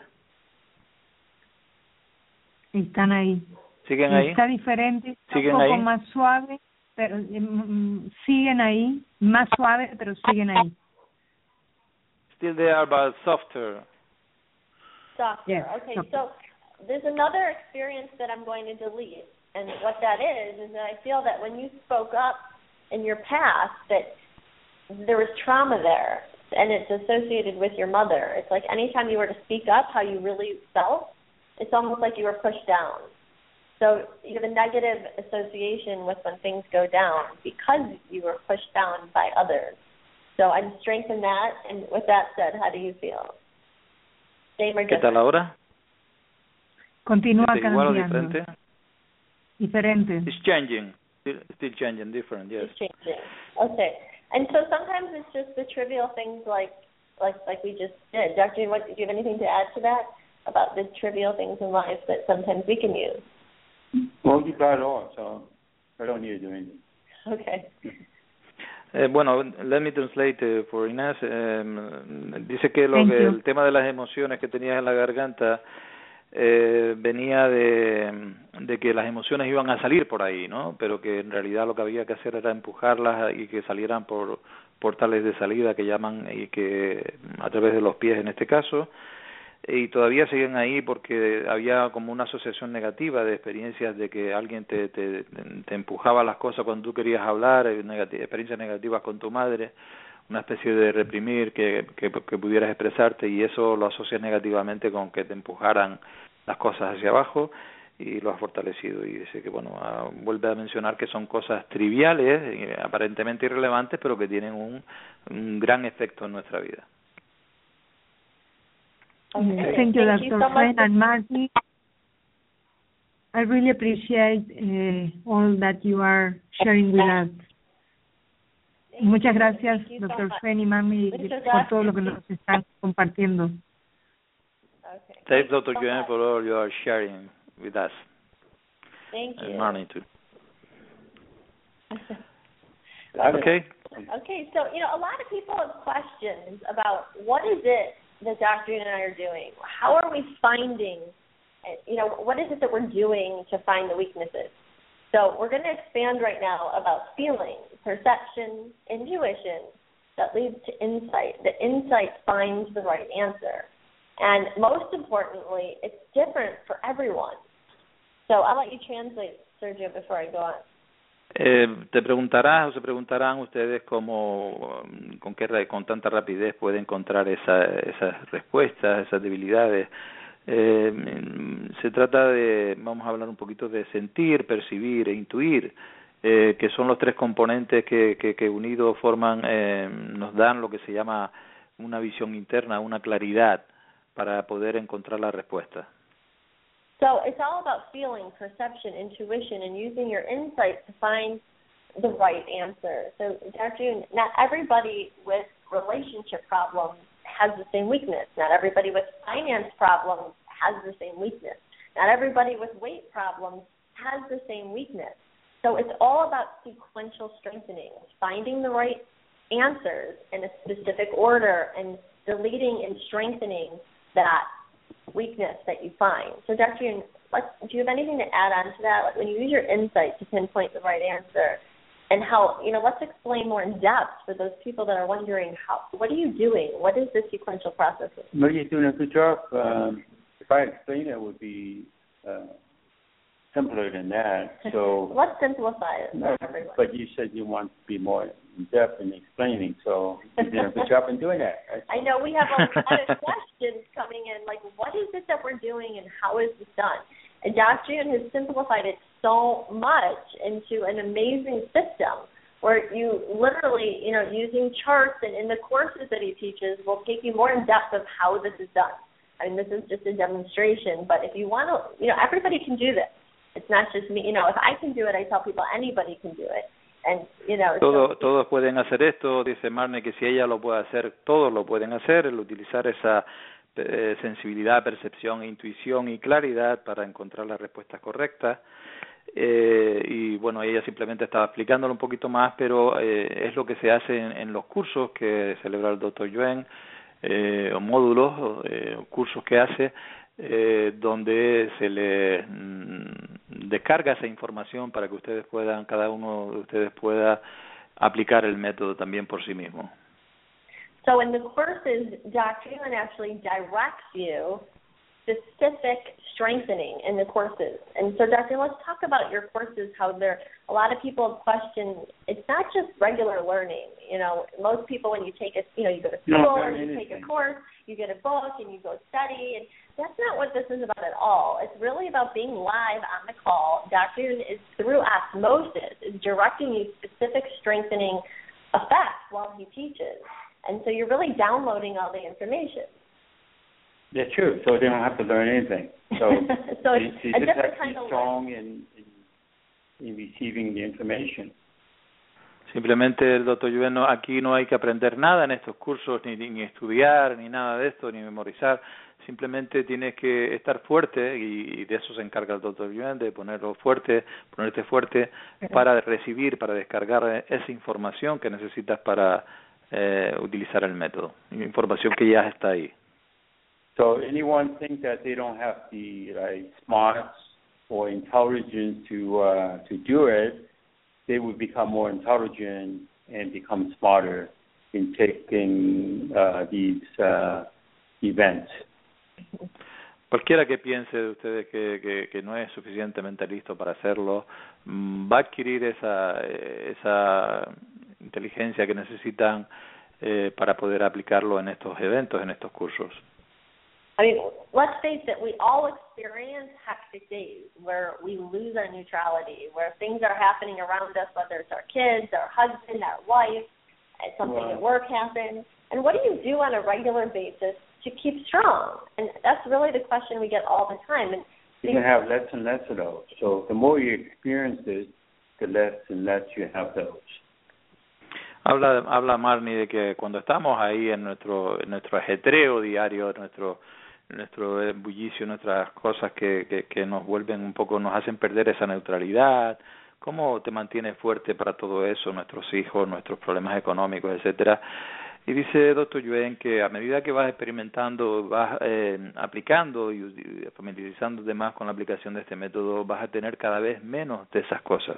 Están ahí. ¿Siguen ahí? Está diferente, está ¿Siguen un poco ahí? más suave, pero mm, siguen ahí, más suave, pero siguen ahí. Still they are, but softer. Softer. Yes, okay, softer. so there's another experience that I'm going to delete. And what that is, is that I feel that when you spoke up in your past, that there was trauma there, and it's associated with your mother. It's like anytime you were to speak up how you really felt, it's almost like you were pushed down. So you have a negative association with when things go down because you were pushed down by others. So I'd strengthen that, and with that said, how do you feel? Same or ¿Qué different? tal ahora? Continúa ¿Es igual o cambiando. diferente? Diferente. It's changing. Still, still changing, different, yes. It's changing. Okay. And so sometimes it's just the trivial things like like like we just did. Doctor, what, do you have anything to add to that about the trivial things in life that sometimes we can use? Well, you got it all, so I don't need to do anything. Okay. Eh, bueno, let me translate uh, for Inés. Eh, dice que, lo Thank que you. el tema de las emociones que tenías en la garganta eh, venía de, de que las emociones iban a salir por ahí, ¿no? Pero que en realidad lo que había que hacer era empujarlas y que salieran por portales de salida que llaman, y que a través de los pies en este caso, y todavía siguen ahí porque había como una asociación negativa de experiencias de que alguien te, te, te empujaba las cosas cuando tú querías hablar, negati- experiencias negativas con tu madre, una especie de reprimir que, que, que pudieras expresarte, y eso lo asocias negativamente con que te empujaran las cosas hacia abajo, y lo has fortalecido. Y dice que, bueno, uh, vuelve a mencionar que son cosas triviales, eh, aparentemente irrelevantes, pero que tienen un, un gran efecto en nuestra vida. Okay. Thank you, Thank you Doctor so much. Fred and Marty. I really appreciate uh, all that you are sharing with us. Thank Muchas you. gracias, Thank you so Doctor much. Fred y Mami, Muchas por todo lo que gracias. nos están compartiendo. Okay. Thanks, Thank you Doctor so Joanne, much. for all you are sharing with us. Thank you. And Marnie, too. Got it. Okay. Okay, so, you know, a lot of people have questions about what is it that Doctor and I are doing? How are we finding, you know, what is it that we're doing to find the weaknesses? So we're going to expand right now about feeling, perception, intuition that leads to insight. The insight finds the right answer. And most importantly, it's different for everyone. So I'll let you translate, Sergio, before I go on. Eh, te preguntarás o se preguntarán ustedes cómo, con qué, con tanta rapidez puede encontrar esa, esas respuestas, esas debilidades. Eh, se trata de, vamos a hablar un poquito de sentir, percibir e intuir, eh, que son los tres componentes que, que, que unidos forman, eh, nos dan lo que se llama una visión interna, una claridad para poder encontrar la respuesta. So it's all about feeling, perception, intuition, and using your insight to find the right answer. So, Doctor Yoon, not everybody with relationship problems has the same weakness. Not everybody with finance problems has the same weakness. Not everybody with weight problems has the same weakness. So it's all about sequential strengthening, finding the right answers in a specific order and deleting and strengthening that weakness that you find. So, Doctor Yoon, let's, do you have anything to add on to that? Like when you use your insight to pinpoint the right answer, and how, you know, let's explain more in depth for those people that are wondering, how, what are you doing? What is this sequential process? No, you're doing a good job. Um, if I explain it, it would be uh, simpler than that. So let's simplify it no, for everyone. but you said you want to be more in depth in explaining, so you're doing a good job in doing that. That's I know we have a lot of questions coming in, like what is it that we're doing and how is this done? And Doctor Yoon has simplified it so much into an amazing system where you literally, you know, using charts and in the courses that he teaches will take you more in depth of how this is done. I mean, this is just a demonstration, but if you want to, you know, everybody can do this. It's not just me. You know, if I can do it, I tell people anybody can do it. And, you know, Todo, so, todos pueden hacer esto, dice Marnie, que si ella lo puede hacer, todos lo pueden hacer, el utilizar esa eh, sensibilidad, percepción, intuición y claridad para encontrar las respuestas correctas. Eh, y bueno, ella simplemente estaba explicándolo un poquito más, pero eh, es lo que se hace en, en los cursos que celebra el doctor Yuen, eh, o módulos, eh, cursos que hace, eh, donde se le mm, descarga esa información para que ustedes puedan, cada uno de ustedes pueda aplicar el método también por sí mismo. So in the courses, Doctor Yuen actually directs you specific strengthening in the courses. And so, Doctor, let's talk about your courses, how they're, a lot of people have questioned, it's not just regular learning. You know, most people, when you take a, you know, you go to school no, or you take a course, you get a book and you go study, and that's not what this is about at all. It's really about being live on the call. Doctor Yuen is, through osmosis, is directing you specific strengthening effects while he teaches. And so you're really downloading all the information. That's true. So they don't have to learn anything. So, so they, it's they a just different have to be kind of strong in, in, in receiving the information. Simplemente el doctor Yuen, no, aquí no hay que aprender nada en estos cursos, ni, ni estudiar, ni nada de esto, ni memorizar. Simplemente tienes que estar fuerte, y, y de eso se encarga el doctor Yuen, de ponerlo fuerte, ponerte fuerte para recibir, para descargar esa información que necesitas para eh, utilizar el método. Información que ya está ahí. So anyone think that they don't have the like smarts or intelligence to uh, to do it, they would become more intelligent and become smarter in taking uh, these uh, events. Cualquiera que piense de ustedes que, que, que no es suficientemente listo para hacerlo, va a adquirir esa, esa inteligencia que necesitan eh, para poder aplicarlo en estos eventos, en estos cursos. I mean, let's face it, we all experience hectic days where we lose our neutrality, where things are happening around us, whether it's our kids, our husband, our wife, something Right. at work happens. And what do you do on a regular basis to keep strong? And that's really the question we get all the time. And You can have less and less of those. So the more you experience it, the less and less you have those. Habla, habla Marnie de que cuando estamos ahí en nuestro, en nuestro ajetreo diario, nuestro nuestro bullicio, nuestras cosas que, que, que nos vuelven un poco, nos hacen perder esa neutralidad. ¿Cómo te mantienes fuerte para todo eso, nuestros hijos, nuestros problemas económicos, etcétera? Y dice doctor Yuen que a medida que vas experimentando, vas eh, aplicando y, y familiarizándote más con la aplicación de este método, vas a tener cada vez menos de esas cosas.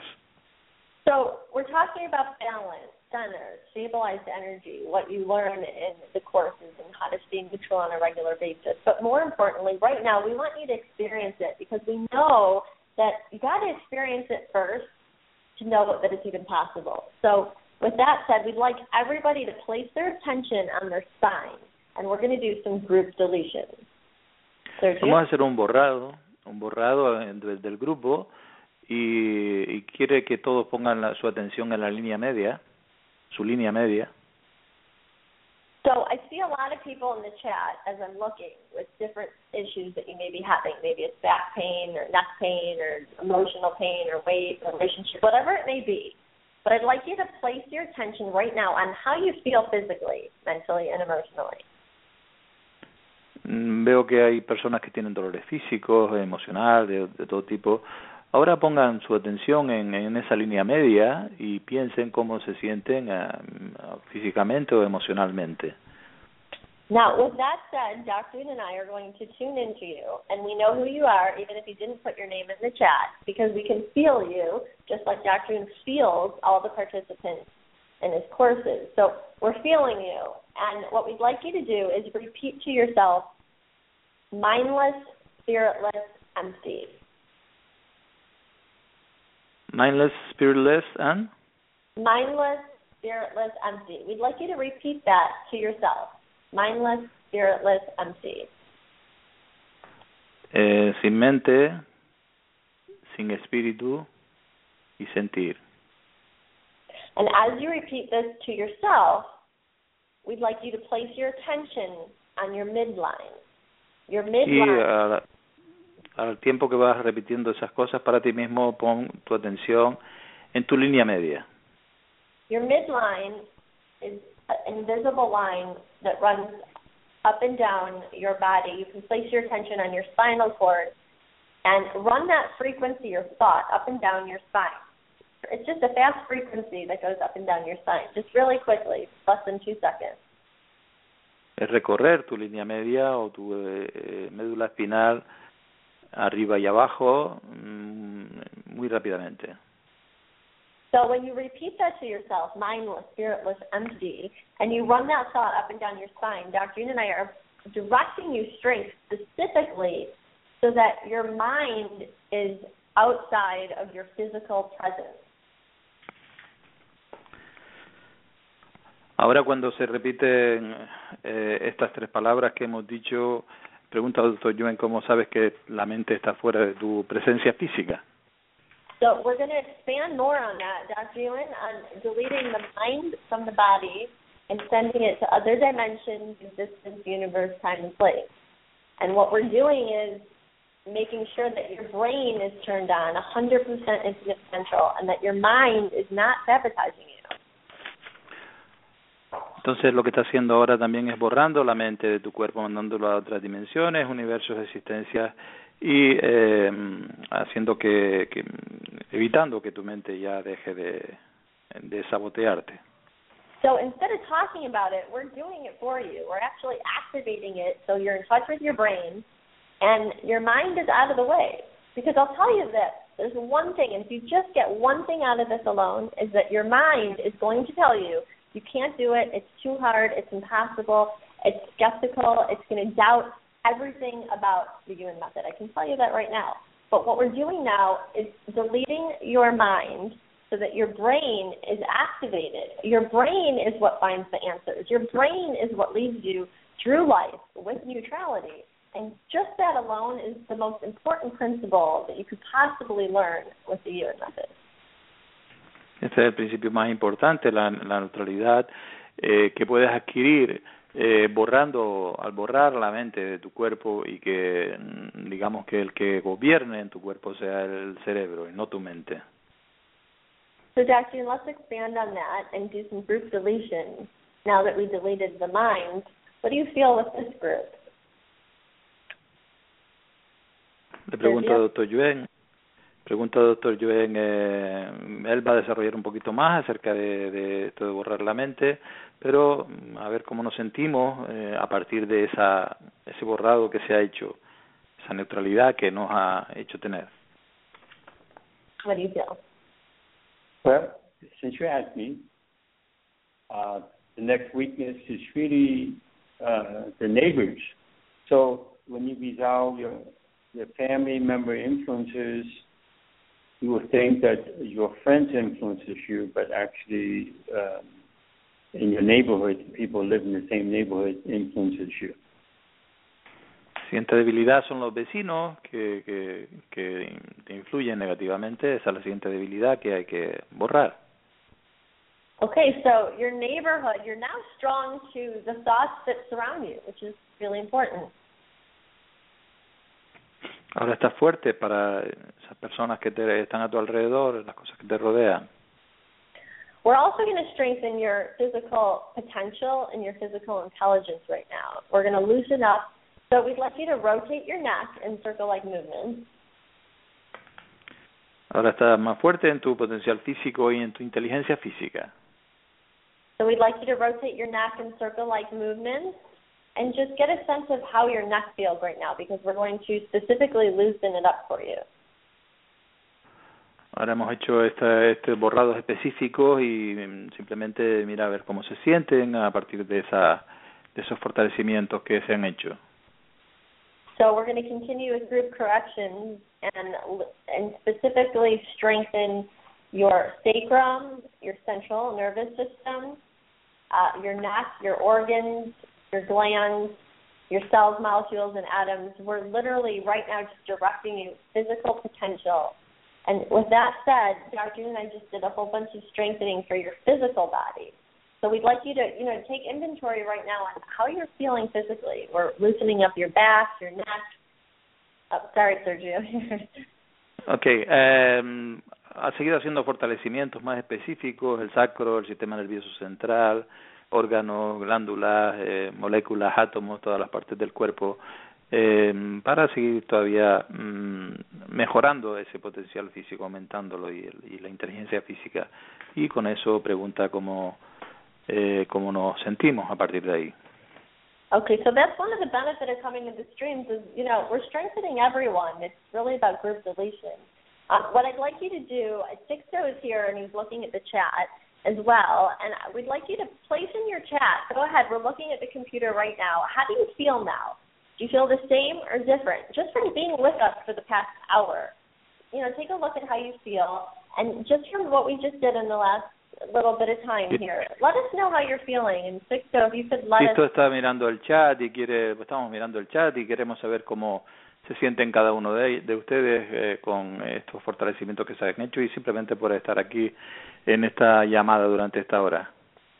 so we're talking about balance, center, stabilized energy, what you learn in the courses and how to stay neutral on a regular basis. But more importantly, right now, we want you to experience it because we know that you got to experience it first to know that it's even possible. So with that said, we'd like everybody to place their attention on their spine, and we're going to do some group deletions. Sergio? Vamos a hacer un borrado, un borrado del, del grupo y, y quiere que todos pongan la, su atención en la línea media, su línea media. So I see a lot of people in the chat as I'm looking with different issues that you may be having. Maybe it's back pain or neck pain or emotional pain or weight or relationship, whatever it may be. But I'd like you to place your attention right now on how you feel physically, mentally, and emotionally. Veo que hay personas que tienen dolores físicos, emocional, de, de todo tipo. Ahora pongan su atención en, en esa línea media y piensen cómo se sienten uh, físicamente o emocionalmente. Now, with that said, Doctor Yuen and I are going to tune into you, and we know who you are, even if you didn't put your name in the chat, because we can feel you, just like Doctor Yuen feels all the participants in his courses. So we're feeling you, and what we'd like you to do is repeat to yourself, mindless, spiritless, empty. Mindless, spiritless, and? Mindless, spiritless, empty. We'd like you to repeat that to yourself. Mindless, spiritless, empty. Eh, sin mente, sin espíritu y sentir. And as you repeat this to yourself, we'd like you to place your attention on your midline. Your Y midline. al, al tiempo que vas repitiendo esas cosas para ti mismo, pon tu atención en tu línea media. Your midline is an invisible line that runs up and down your body. You can place your attention on your spinal cord and run that frequency or thought up and down your spine. It's just a fast frequency that goes up and down your spine, just really quickly, less than two seconds. Es recorrer tu línea media o tu eh, médula espinal arriba y abajo mm, muy rápidamente. So when you repeat that to yourself, mindless, spiritless, empty, and you run that thought up and down your spine, Doctor Yun and I are directing you strength specifically so that your mind is outside of your physical presence. Ahora cuando se repiten eh, estas tres palabras que hemos dicho, pregunta al doctor Yuen cómo sabes que la mente está fuera de tu presencia física. So we're going to expand more on that, Doctor Yuen, on deleting the mind from the body and sending it to other dimensions, existence, universe, time, and place. And what we're doing is making sure that your brain is turned on, one hundred percent infinite potential, and that your mind is not sabotaging you. Entonces lo que está haciendo ahora también es borrando la mente de tu cuerpo, mandándolo a otras dimensiones, universos, existencias y eh, haciendo que, que evitando que tu mente ya deje de, de sabotearte. So instead of talking about it, we're doing it for you. We're actually activating it so you're in touch with your brain and your mind is out of the way. Because I'll tell you this, there's one thing, and if you just get one thing out of this alone, is that your mind is going to tell you you can't do it, it's too hard, it's impossible, it's skeptical, it's going to doubt everything about the Yuen method. I can tell you that right now. But what we're doing now is deleting your mind so that your brain is activated. Your brain is what finds the answers. Your brain is what leads you through life with neutrality. And just that alone is the most important principle that you could possibly learn with the Yuen method. Este es el principio más importante, la, la neutralidad eh, que puedes adquirir eh, borrando, al borrar la mente de tu cuerpo y que, digamos, que el que gobierne en tu cuerpo sea el cerebro y no tu mente. So, Doctor, let's expand on that and do some group deletion. Now that we deleted the mind, what do you feel with this group? Le pregunto al doctor Yuen. Pregunta al doctor Yuen, eh, él va a desarrollar un poquito más acerca de, de esto de borrar la mente, pero a ver cómo nos sentimos eh, a partir de esa ese borrado que se ha hecho, esa neutralidad que nos ha hecho tener. What do you feel? Well, since you asked me, uh, the next weakness is really uh, the neighbors. So when you resolve your, your family member influences, you would think that your friends influences you, but actually um, in your neighborhood, people live in the same neighborhood influences you. La siguiente debilidad son los vecinos que, que, que te influyen negativamente. Esa es la siguiente debilidad que hay que borrar. Okay, so your neighborhood, you're now strong to the thoughts that surround you, which is really important. Ahora estás fuerte para esas personas que te están a tu alrededor, las cosas que te rodean. We're also going to strengthen your physical potential and your physical intelligence right now. We're going to loosen up. So we'd like you to rotate your neck in circle-like movements. Ahora estás más fuerte en tu potencial físico y en tu inteligencia física. So we'd like you to rotate your neck in circle-like movements. And just get a sense of how your neck feels right now, because we're going to specifically loosen it up for you. Ahora hemos hecho este, este borrados específicos y simplemente mira a ver cómo se sienten a partir de, esa, de esos fortalecimientos que se han hecho. So we're going to continue with group corrections and, and specifically strengthen your sacrum, your central nervous system, uh, your neck, your organs, your glands, your cells, molecules, and atoms. We're literally right now just directing you physical potential. And with that said, Doctor Yun and I just did a whole bunch of strengthening for your physical body. So we'd like you to, you know, take inventory right now on how you're feeling physically. We're loosening up your back, your neck. Oh, sorry, Sergio. Okay. Um, ha seguido haciendo fortalecimientos más específicos, el sacro, el sistema nervioso central, órganos, glándulas, eh, moléculas, átomos, todas las partes del cuerpo, eh, para seguir todavía mmm, mejorando ese potencial físico, aumentándolo y, y la inteligencia física. Y con eso pregunta cómo, eh, cómo nos sentimos a partir de ahí. Okay, so that's one of the benefits of coming to the streams is, you know, we're strengthening everyone. It's really about group deletion. Uh, what I'd like you to do, Sixto is here and he's looking at the chat as well, and we'd like you to place in your chat, go ahead, we're looking at the computer right now. How do you feel now? Do you feel the same or different? Just from being with us for the past hour, you know, take a look at how you feel, and just from what we just did in the last little bit of time here, let us know how you're feeling. And Sixto, if you could let Sixto us... está mirando el chat y quiere, estamos mirando el chat y queremos saber cómo se sienten cada uno de, de ustedes eh, con estos fortalecimientos que se han hecho y simplemente por estar aquí en esta llamada durante esta hora.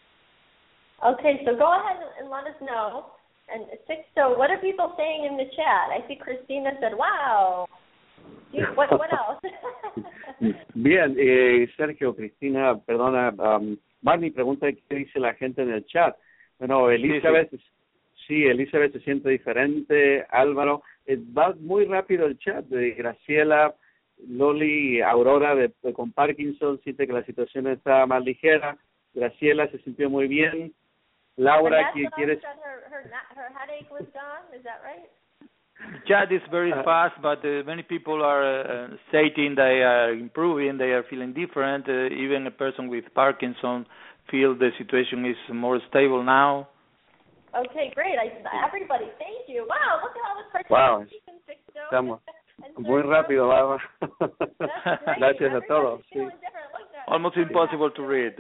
Okay, so go ahead and let us know. And Sixto, what are people saying in the chat? I see Cristina said, wow. What, what else? Bien, eh, Sergio, Cristina, perdona, um, Barney pregunta qué dice la gente en el chat. Bueno, Elizabeth, sí, sí. sí Elizabeth se siente diferente, Álvaro, eh, va muy rápido el chat de Graciela, Loli, Aurora de, de, con Parkinson, siente que la situación está más ligera, Graciela se sintió muy bien, Laura, que quiere... Her, her, her headache was gone, is that right? Chat is very fast, but uh, many people are uh, stating they are improving, they are feeling different. Uh, even a person with Parkinson feels the situation is more stable now. Okay, great. I, everybody, thank you. Wow, look at all this participation. Wow, estamos muy rápido, Baba. Gracias a todos. Sí. Almost impossible to read.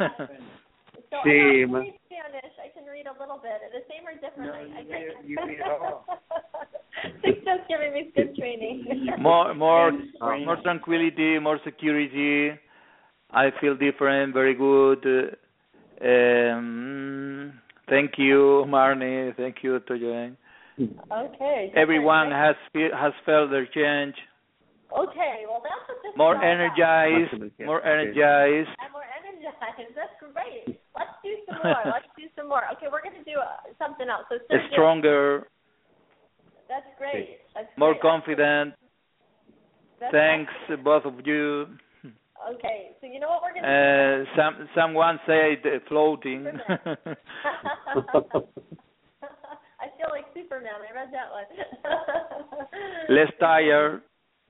So sí, I don't read Spanish. I can read a little bit. The same or differently? No, I can. you read all. Sixto's giving me good training. more, more, more tranquility, more security. I feel different. Very good. Um, thank you, Marnie. Thank you, Doctor Joanne. Okay. Everyone has has felt their change. Okay. Well, that's what this more is energized. about. More energized. And more energized. That's great. Let's do some more. Let's do some more. Okay, we're going to do uh, something else. So Sergio, stronger. That's great. That's more great. confident. That's Thanks, excellent. both of you. Okay, so you know what we're going to uh, do? Some someone said uh, floating. I feel like Superman. I read that one. Less tired.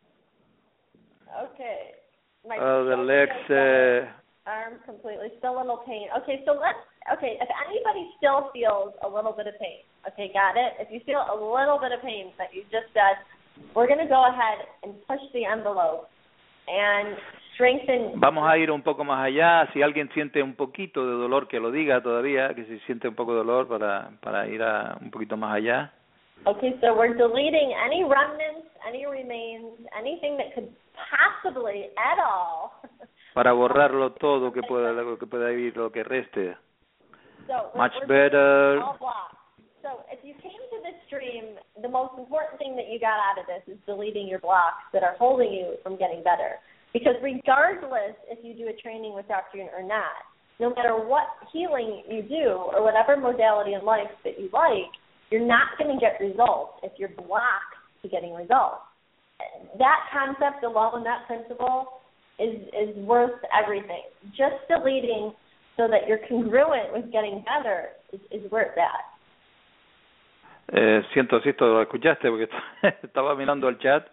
Okay. My uh, the legs. Uh, arms completely. Still a little pain. Okay, so let's. Okay, if anybody still feels a little bit of pain, okay, got it? If you feel a little bit of pain that you just said, we're going to go ahead and push the envelope and strengthen. Vamos a ir un poco más allá. Si alguien siente un poquito de dolor, que lo diga todavía, que si siente un poco de dolor para, para ir a un poquito más allá. Okay, so we're deleting any remnants, any remains, anything that could possibly at all. Para borrarlo todo, que pueda, lo que pueda ir, lo que reste. So Much we're better. All blocks. So if you came to this stream, the most important thing that you got out of this is deleting your blocks that are holding you from getting better. Because regardless if you do a training with Doctor Yun or not, no matter what healing you do or whatever modality in life that you like, you're not going to get results if you're blocked to getting results. That concept alone, that principle, is is worth everything. Just deleting so that you're congruent with getting better is, is worth that. Eh, siento, siento, lo escuchaste porque estaba mirando el chat.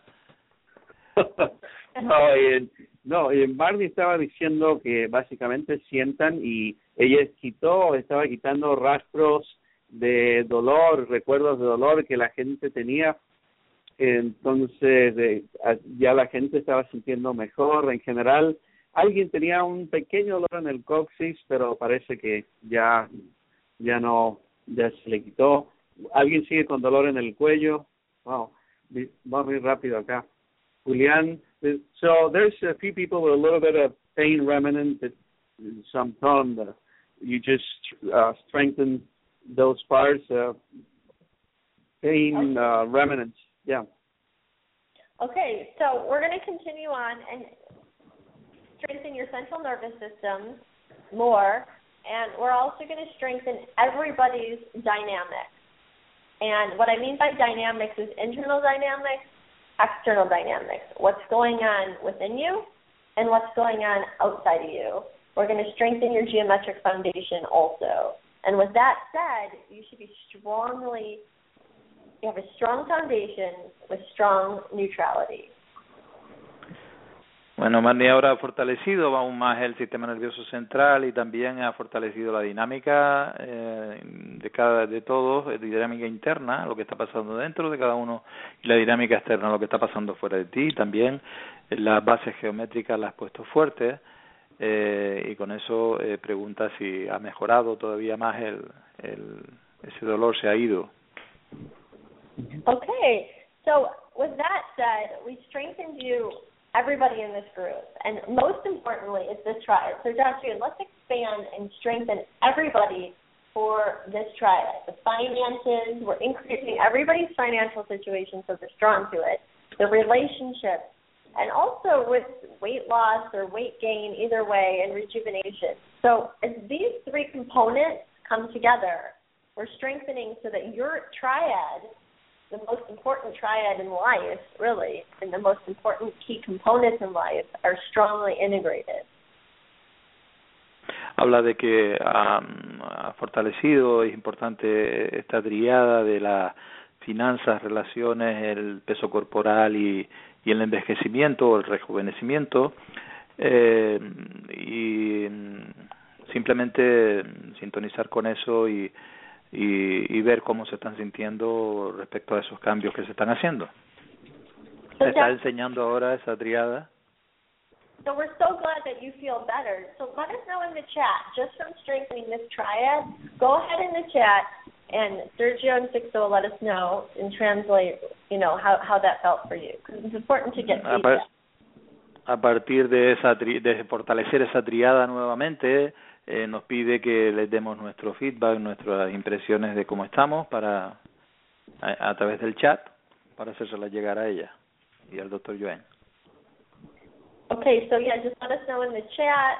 no, eh, no eh, Barney estaba diciendo que básicamente sientan y ella quitó, estaba quitando rastros de dolor, recuerdos de dolor que la gente tenía. Entonces eh, ya la gente estaba sintiendo mejor en general. Alguien tenía un pequeño dolor en el coxis, pero parece que ya ya no, ya se le quitó. Alguien sigue con dolor en el cuello. Wow, va muy rápido acá. Julián, so there's a few people with a little bit of pain remnant that some time uh, you just uh, strengthen those parts, uh, pain uh, remnants. Yeah. Okay, so we're going to continue on, and strengthen your central nervous system more, and we're also going to strengthen everybody's dynamics. And what I mean by dynamics is internal dynamics, external dynamics, what's going on within you and what's going on outside of you. We're going to strengthen your geometric foundation also. And with that said, you should be strongly, you have a strong foundation with strong neutrality. Bueno, Marnie ahora ha fortalecido aún más el sistema nervioso central y también ha fortalecido la dinámica eh, de cada de todos, la dinámica interna, lo que está pasando dentro de cada uno, y la dinámica externa, lo que está pasando fuera de ti. También las bases geométricas las has puesto fuertes eh, y con eso eh, pregunta si ha mejorado todavía más el, el ese dolor, se ha ido. Okay, so with that said, we strengthened you. Everybody in this group, and most importantly, it's this triad. So, Doctor Yuen, let's expand and strengthen everybody for this triad. The finances, we're increasing everybody's financial situation so they're strong to it. The relationships, and also with weight loss or weight gain, either way, and rejuvenation. So, as these three components come together, we're strengthening so that your triad, the most important triad in life, really, and the most important key components in life are strongly integrated. Habla de que um, ha fortalecido, es importante esta triada de las finanzas, relaciones, el peso corporal y, y el envejecimiento o el rejuvenecimiento, eh, y simplemente sintonizar con eso y Y, y ver cómo se están sintiendo respecto a esos cambios que se están haciendo. ¿Te está enseñando ahora esa triada? So we're so glad that you feel better. So let us know in the chat, just from strengthening this triad, go ahead in the chat, and Sergio and Sixto will let us know and translate, you know, how, how that felt for you. Because it's important to get feedback. A partir de, esa tri de fortalecer esa triada nuevamente, Eh, nos pide que les demos nuestro feedback, nuestras impresiones de cómo estamos para a, a través del chat, para hacérselas llegar a ella y al doctor Yuen. Okay, so yeah, just let us know in the chat.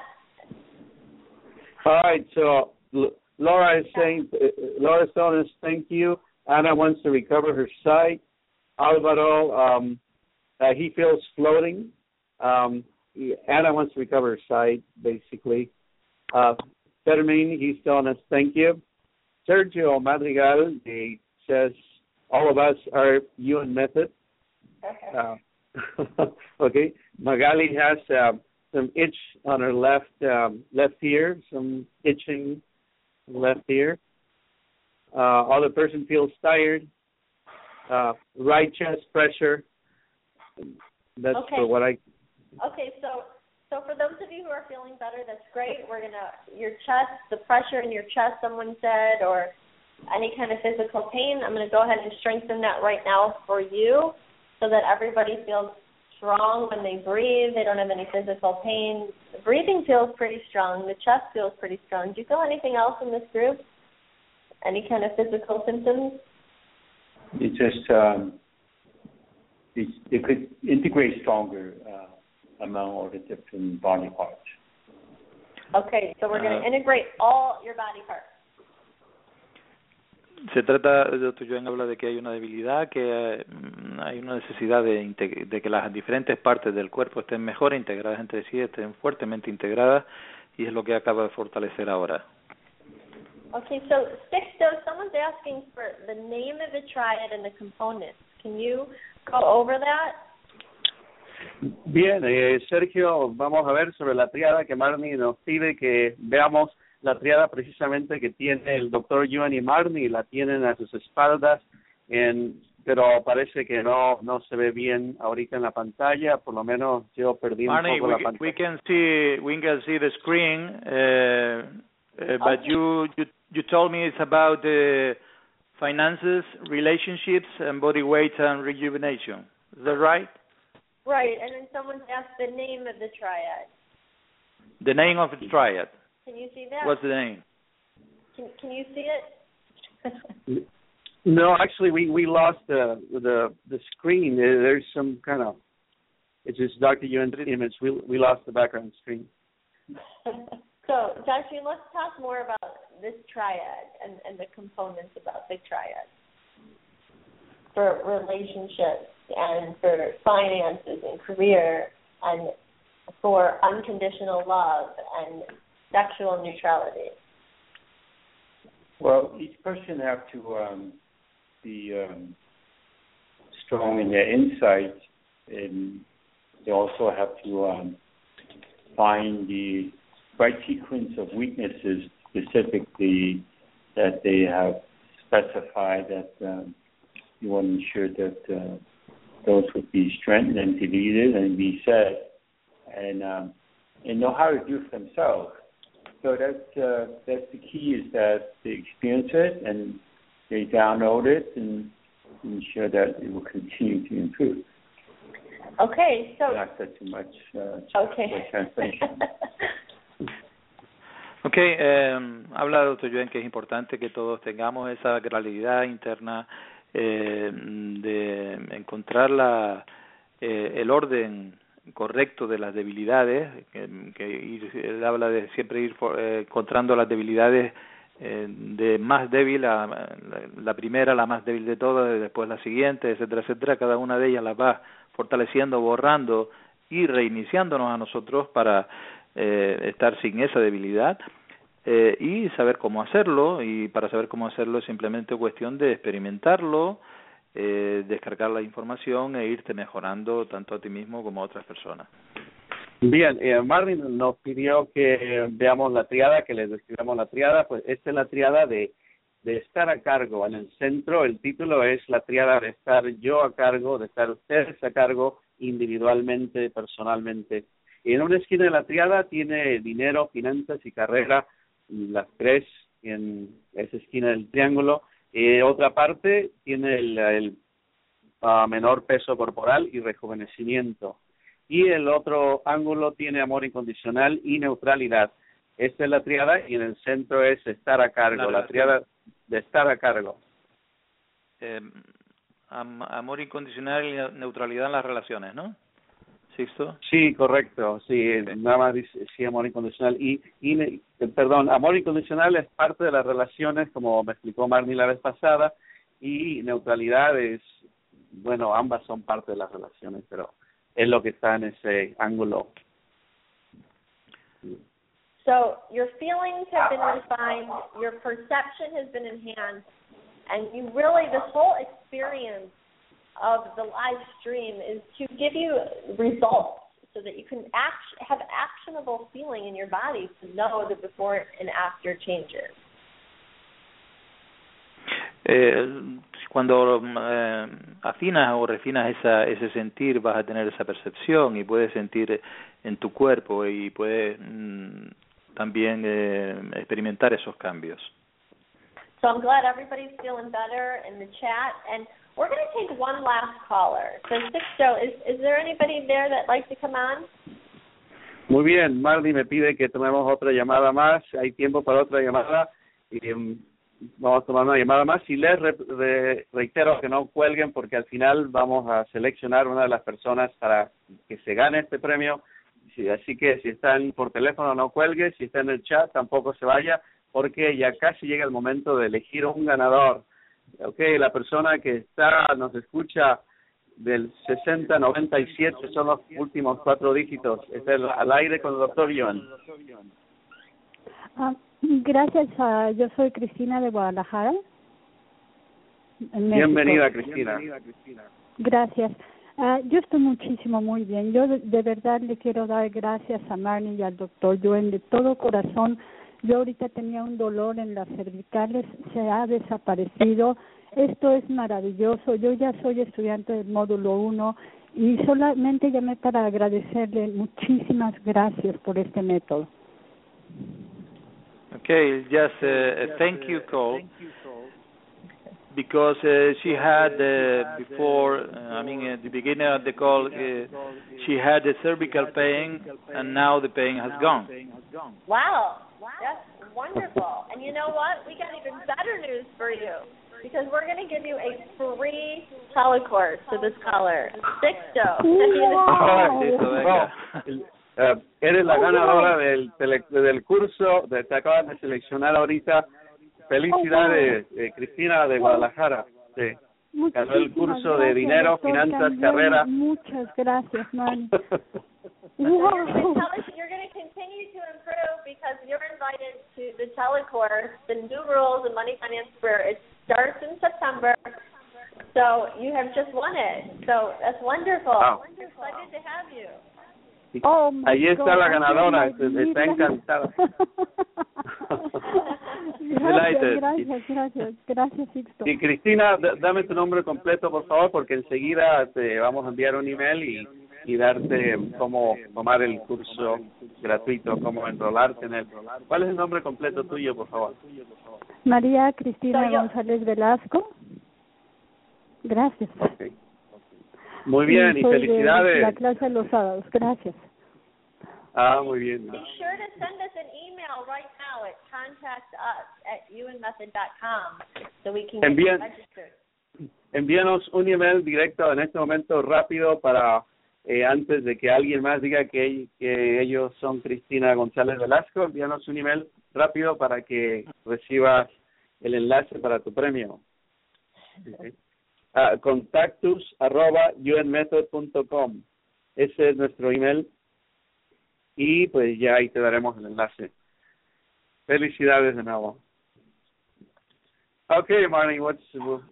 All right, so Laura is saying, uh, Laura is telling us thank you. Ana wants to recover her sight. Alvaro, um, uh, he feels floating. Um, Ana wants to recover her sight, basically. Uh, Fermin, he's telling us thank you. Sergio Madrigal, he says all of us are Yuen method. Uh, okay. Magali has uh, some itch on her left um, left ear, some itching left ear. Uh, other person feels tired. Uh, right chest pressure. That's okay. for what I. Okay, so. So for those of you who are feeling better, that's great. We're going to, your chest, the pressure in your chest, someone said, or any kind of physical pain, I'm going to go ahead and strengthen that right now for you so that everybody feels strong when they breathe. They don't have any physical pain. The breathing feels pretty strong. The chest feels pretty strong. Do you feel anything else in this group? Any kind of physical symptoms? It just, um, it, it could integrate stronger uh, among all the different body parts. Okay, so we're going to integrate all your body parts. Se trata, el doctor Yuen habla de que hay una debilidad, que eh, hay una necesidad de, de que las diferentes partes del cuerpo estén mejor integradas entre sí, estén fuertemente integradas, y es lo que acaba de fortalecer ahora. Okay, so Sixto, someone's asking for the name of the triad and the components. Can you go over that? Bien, eh, Sergio, vamos a ver sobre la triada que Marnie nos pide que veamos la triada precisamente que tiene el doctor Yuen y Marnie, la tienen a sus espaldas, en, pero parece que no no se ve bien ahorita en la pantalla, por lo menos yo perdí Marnie, un poco we, la pantalla. we can see we can see the screen, uh, uh, but okay. you, you you told me it's about the finances, relationships, and body weight and rejuvenation. Is that right? Right, and then someone's asked the name of the triad. The name of the triad. Can you see that? What's the name? Can Can you see it? No, actually, we we lost the the the screen. There's some kind of It's just Doctor Yuan's image. We we lost the background screen. So, Doctor Yuan, let's talk more about this triad and, and the components about the triad for relationships and for finances and career and for unconditional love and sexual neutrality. Well, each person have to um, be um, strong in their insights, and they also have to um, find the right sequence of weaknesses specifically that they have specified that um, you want to ensure that uh, those would be strengthened and deleted and be said, and um, and know how to do it for themselves. So that's uh, that's the key, is that they experience it and they download it and ensure that it will continue to improve. Okay, so not that too much uh, okay. translation. Ok, eh, habla doctor Yuan que es importante que todos tengamos esa claridad interna eh, de encontrar la, eh, el orden correcto de las debilidades, que, que ir, él habla de siempre ir eh, encontrando las debilidades eh, de más débil a la, la primera, la más débil de todas, después la siguiente, etcétera, etcétera. Cada una de ellas las va fortaleciendo, borrando y reiniciándonos a nosotros para eh, estar sin esa debilidad eh, y saber cómo hacerlo. Y para saber cómo hacerlo es simplemente cuestión de experimentarlo, eh, descargar la información e irte mejorando tanto a ti mismo como a otras personas. Bien, eh, Marvin nos pidió que veamos la triada, que les describamos la triada. Pues esta es la triada de, de estar a cargo. En el centro el título es la triada de estar yo a cargo, de estar ustedes a cargo individualmente, personalmente. Y en una esquina de la triada tiene dinero, finanzas y carrera, las tres en esa esquina del triángulo. Eh, otra parte tiene el, el uh, menor peso corporal y rejuvenecimiento. Y el otro ángulo tiene amor incondicional y neutralidad. Esta es la triada y en el centro es estar a cargo, la, la triada de estar a cargo. Eh, am, amor incondicional y neutralidad en las relaciones, ¿no? ¿Sixto? Sí, correcto, sí, nada más dice sí, amor incondicional. Y, y, perdón, amor incondicional es parte de las relaciones, como me explicó Marnie la vez pasada, y neutralidad es, bueno, ambas son parte de las relaciones, pero es lo que está en ese ángulo. So your feelings have been refined, your perception has been enhanced, and you really, this whole experience of the live stream is to give you results so that you can act, have actionable feeling in your body to know the before and after changes. Eh, cuando eh, afinas o refinas esa, ese sentir, vas a tener esa percepción y puedes sentir en tu cuerpo y puedes mm, también eh, experimentar esos cambios. So I'm glad everybody's feeling better in the chat, and we're going to take one last caller. So Sixto, is, is there anybody there that'd like to come on? Muy bien, Marnie me pide que tomemos otra llamada más. Hay tiempo para otra llamada y um, vamos a tomar una llamada más. Y les re, re, reitero que no cuelguen porque al final vamos a seleccionar una de las personas para que se gane este premio. Así que si están por teléfono no cuelgue, si está en el chat tampoco se vaya, porque ya casi llega el momento de elegir un ganador. Okay, la persona que está nos escucha del sesenta noventa y siete son los últimos cuatro dígitos. Está al aire con el doctor Yuan. Ah, gracias, uh, yo soy Cristina de Guadalajara. Bienvenida, Cristina. Gracias. Uh, yo estoy muchísimo, muy bien. Yo de, de verdad le quiero dar gracias a Marnie y al doctor Yuan de todo corazón. Yo ahorita tenía un dolor en las cervicales, se ha desaparecido. Esto es maravilloso. Yo ya soy estudiante del módulo uno y solamente llamé para agradecerle muchísimas gracias por este método. Okay, just uh, a thank you call because uh, she had uh, before, uh, I mean at the beginning of the call, uh, she had a cervical pain and now the pain has gone. Wow. That's wonderful. And you know what? We got even better news for you. because we're going to give you a free telecourse to this caller. Sixto. Wow. Uh, eres la ganadora del tele, del curso, de, te acaban de seleccionar ahorita. Felicidades, eh, Cristina de Guadalajara. Sí. Ganó el curso de dinero, finanzas, carrera. Muchas gracias, Manny. Wow. You're going to continue to improve because you're invited to the telecourse, the new rules of money finance career. It starts in September, so you have just won it. So that's wonderful. Wow. We're excited to have you. Oh, ahí está God, la ganadora, está está encantada. Gracias, gracias, gracias, gracias, Sixto. Y Cristina, d- dame tu nombre completo, por favor, porque enseguida te vamos a enviar un email y, y darte cómo tomar el curso gratuito, cómo enrolarte en él. ¿Cuál es el nombre completo tuyo, por favor? María Cristina González Velasco. Gracias. Okay. Muy bien, y soy felicidades. De la clase de los sábados, gracias. Ah, muy bien. Be sure to send us an email right now at contact us at ewan method dot com so we can get you registered. Envíanos un email directo en este momento rápido para eh, antes de que alguien más diga que, que ellos son Cristina González Velasco. Envíanos un email rápido para que recibas el enlace para tu premio. Okay. Uh, contactus arroba unmethod punto com. Ese es nuestro email y pues ya ahí te daremos el enlace. Felicidades de nuevo. Okay, Marnie, what's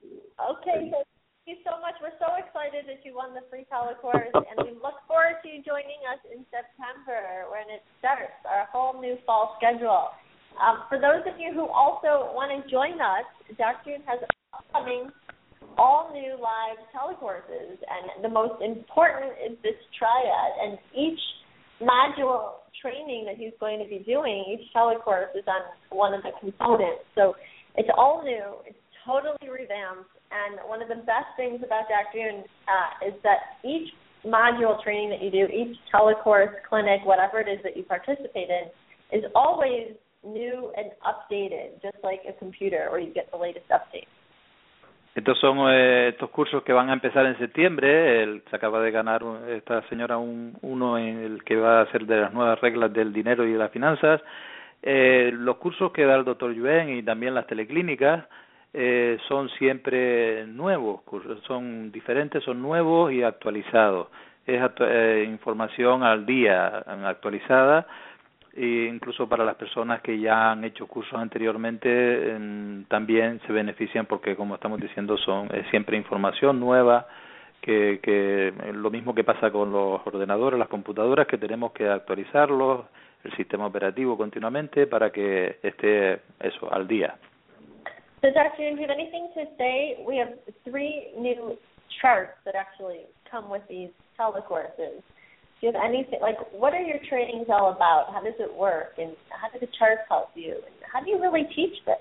okay, so thank you so much. We're so excited that you won the free telecourse, and we look forward to you joining us in September when it starts, our whole new fall schedule. Um, for those of you who also want to join us, Doctor Yun has upcoming all new live telecourses, and the most important is this triad, and each module training that he's going to be doing, each telecourse is on one of the components. So it's all new, it's totally revamped, and one of the best things about Doctor Yun uh, is that each module training that you do, each telecourse, clinic, whatever it is that you participate in, is always new and updated, just like a computer where you get the latest updates. Estos son eh, estos cursos que van a empezar en septiembre. Él se acaba de ganar esta señora un, uno en el que va a ser de las nuevas reglas del dinero y de las finanzas. Eh, los cursos que da el doctor Yuen y también las teleclínicas eh, son siempre nuevos, cursos, son diferentes, son nuevos y actualizados. Es actu eh, información al día, actualizada. E incluso para las personas que ya han hecho cursos anteriormente eh, también se benefician porque, como estamos diciendo, son es siempre información nueva, que, que lo mismo que pasa con los ordenadores, las computadoras, que tenemos que actualizarlos, el sistema operativo continuamente para que esté eso al día. So, Doctor Yun, do you have anything to say? We have three new charts that actually come with these telecourses. Do you have anything, like, what are your trainings all about? How does it work? And how do the charts help you? And how do you really teach this?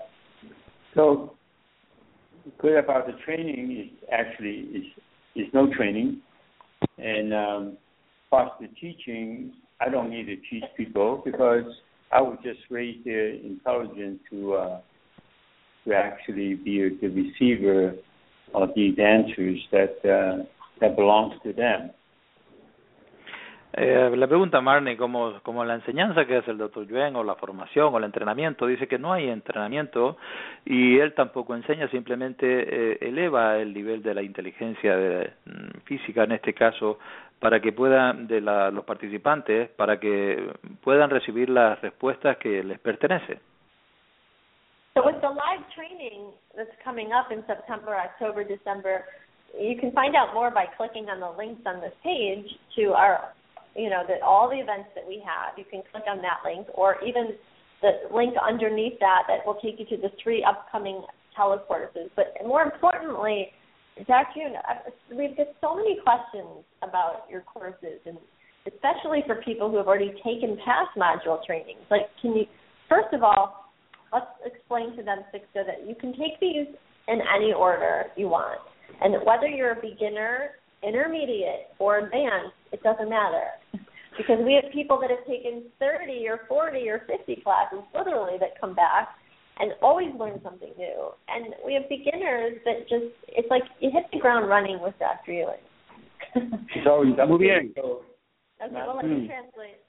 So, good about the training is actually is, is no training. And um, plus the teaching, I don't need to teach people because I would just raise their intelligence to, uh, to actually be the receiver of these answers that, uh, that belongs to them. Eh, le pregunta a Marnie como, como la enseñanza que hace el doctor Yuen o la formación o el entrenamiento. Dice que no hay entrenamiento y él tampoco enseña, simplemente eh, eleva el nivel de la inteligencia de, mm, física en este caso para que puedan, de la, los participantes, para que puedan recibir las respuestas que les pertenecen. So with the live training that's coming up in September, October, December, you can find out more by clicking on the links on this page to our you know, that all the events that we have, you can click on that link, or even the link underneath that that will take you to the three upcoming telecourses. But more importantly, Doctor Yun, we've got so many questions about your courses, and especially for people who have already taken past module trainings. Like, can you, first of all, let's explain to them, Sixto, that you can take these in any order you want. And whether you're a beginner, intermediate, or advanced, it doesn't matter. Because we have people that have taken thirty or forty or fifty classes, literally, that come back, and always learn something new. And we have beginners that just, it's like you hit the ground running with Doctor Yuen. So, muy bien. Okay, well, let me translate.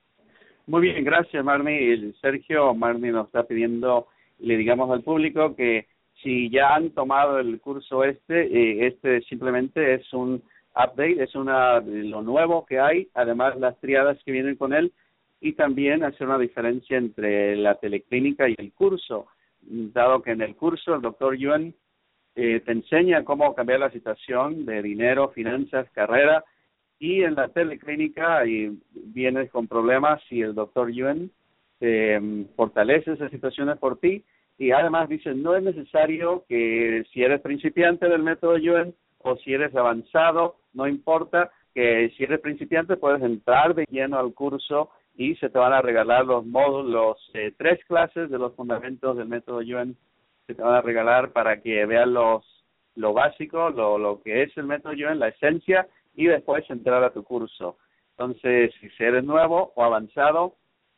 Muy bien, gracias, Marnie. Sergio, Marnie nos está pidiendo, le digamos al público que si ya han tomado el curso este, eh, este simplemente es un update, es una lo nuevo que hay, además las triadas que vienen con él, y también hacer una diferencia entre la teleclínica y el curso, dado que en el curso el doctor Yuen eh, te enseña cómo cambiar la situación de dinero, finanzas, carrera, y en la teleclínica y vienes con problemas y el doctor Yuen eh, fortalece esas situaciones por ti, y además dice, no es necesario que si eres principiante del método Yuen o si eres avanzado, no importa, que si eres principiante puedes entrar de lleno al curso y se te van a regalar los módulos, los eh, tres clases de los fundamentos del método Yuen, se te van a regalar para que veas los lo básico, lo, lo que es el método Yuen, la esencia, y después entrar a tu curso. Entonces, si eres nuevo o avanzado,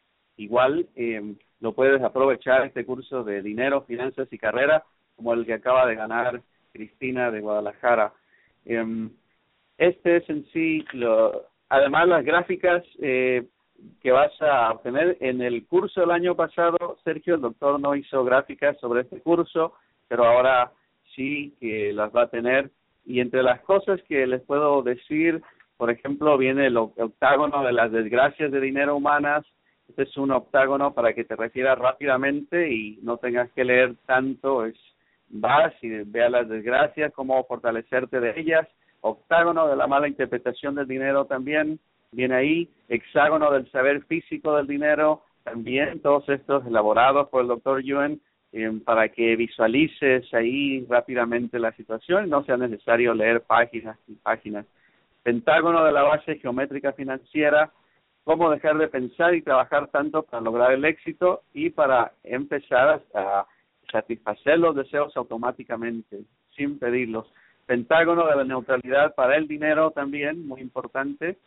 igual eh, lo puedes aprovechar este curso de dinero, finanzas y carrera, como el que acaba de ganar Cristina de Guadalajara. Eh, este es en sí, lo, además las gráficas eh, que vas a obtener en el curso del año pasado, Sergio, el doctor no hizo gráficas sobre este curso, pero ahora sí que las va a tener. Y entre las cosas que les puedo decir, por ejemplo, viene el octágono de las desgracias de dinero humanas. Este es un octágono para que te refieras rápidamente y no tengas que leer tanto. Es vas y veas las desgracias, cómo fortalecerte de ellas. Octágono de la mala interpretación del dinero también viene ahí. Hexágono del saber físico del dinero también. Todos estos elaborados por el doctor Yuen eh, para que visualices ahí rápidamente la situación y no sea necesario leer páginas y páginas. Pentágono de la base geométrica financiera, cómo dejar de pensar y trabajar tanto para lograr el éxito y para empezar a satisfacer los deseos automáticamente, sin pedirlos. Pentágono de la neutralidad para el dinero también, muy importante.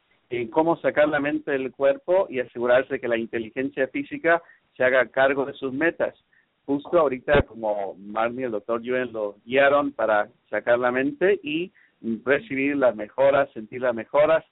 Y cómo sacar la mente del cuerpo y asegurarse que la inteligencia física se haga cargo de sus metas. Justo ahorita, como Marnie y el doctor Yuen lo guiaron para sacar la mente y recibir las mejoras, sentir las mejoras,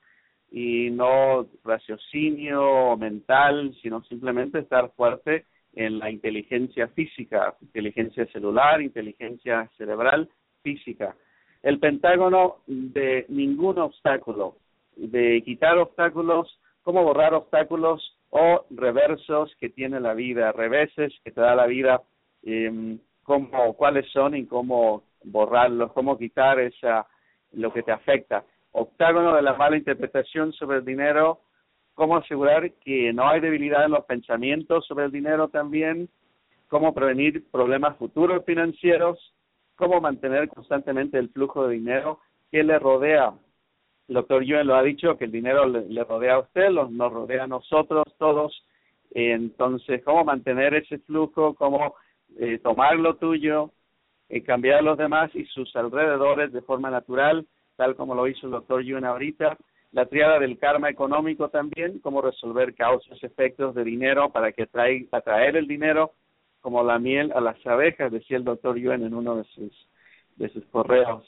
y no raciocinio mental, sino simplemente estar fuerte en la inteligencia física, inteligencia celular, inteligencia cerebral, física. El pentágono de ningún obstáculo, de quitar obstáculos, cómo borrar obstáculos o reversos que tiene la vida, reveses que te da la vida, eh, cómo, cuáles son y cómo borrarlos, cómo quitar esa lo que te afecta. Octágono de la mala interpretación sobre el dinero, cómo asegurar que no hay debilidad en los pensamientos sobre el dinero también, cómo prevenir problemas futuros financieros, cómo mantener constantemente el flujo de dinero que le rodea. El doctor Yuen lo ha dicho, que el dinero le, le rodea a usted, los, nos rodea a nosotros todos. Entonces, cómo mantener ese flujo, cómo eh, tomar lo tuyo, eh, cambiar a los demás y sus alrededores de forma natural, tal como lo hizo el doctor Yuen ahorita. La triada del karma económico también, cómo resolver causas, efectos de dinero para que atrae, atraer el dinero como la miel a las abejas, decía el doctor Yuen en uno de sus, de sus correos.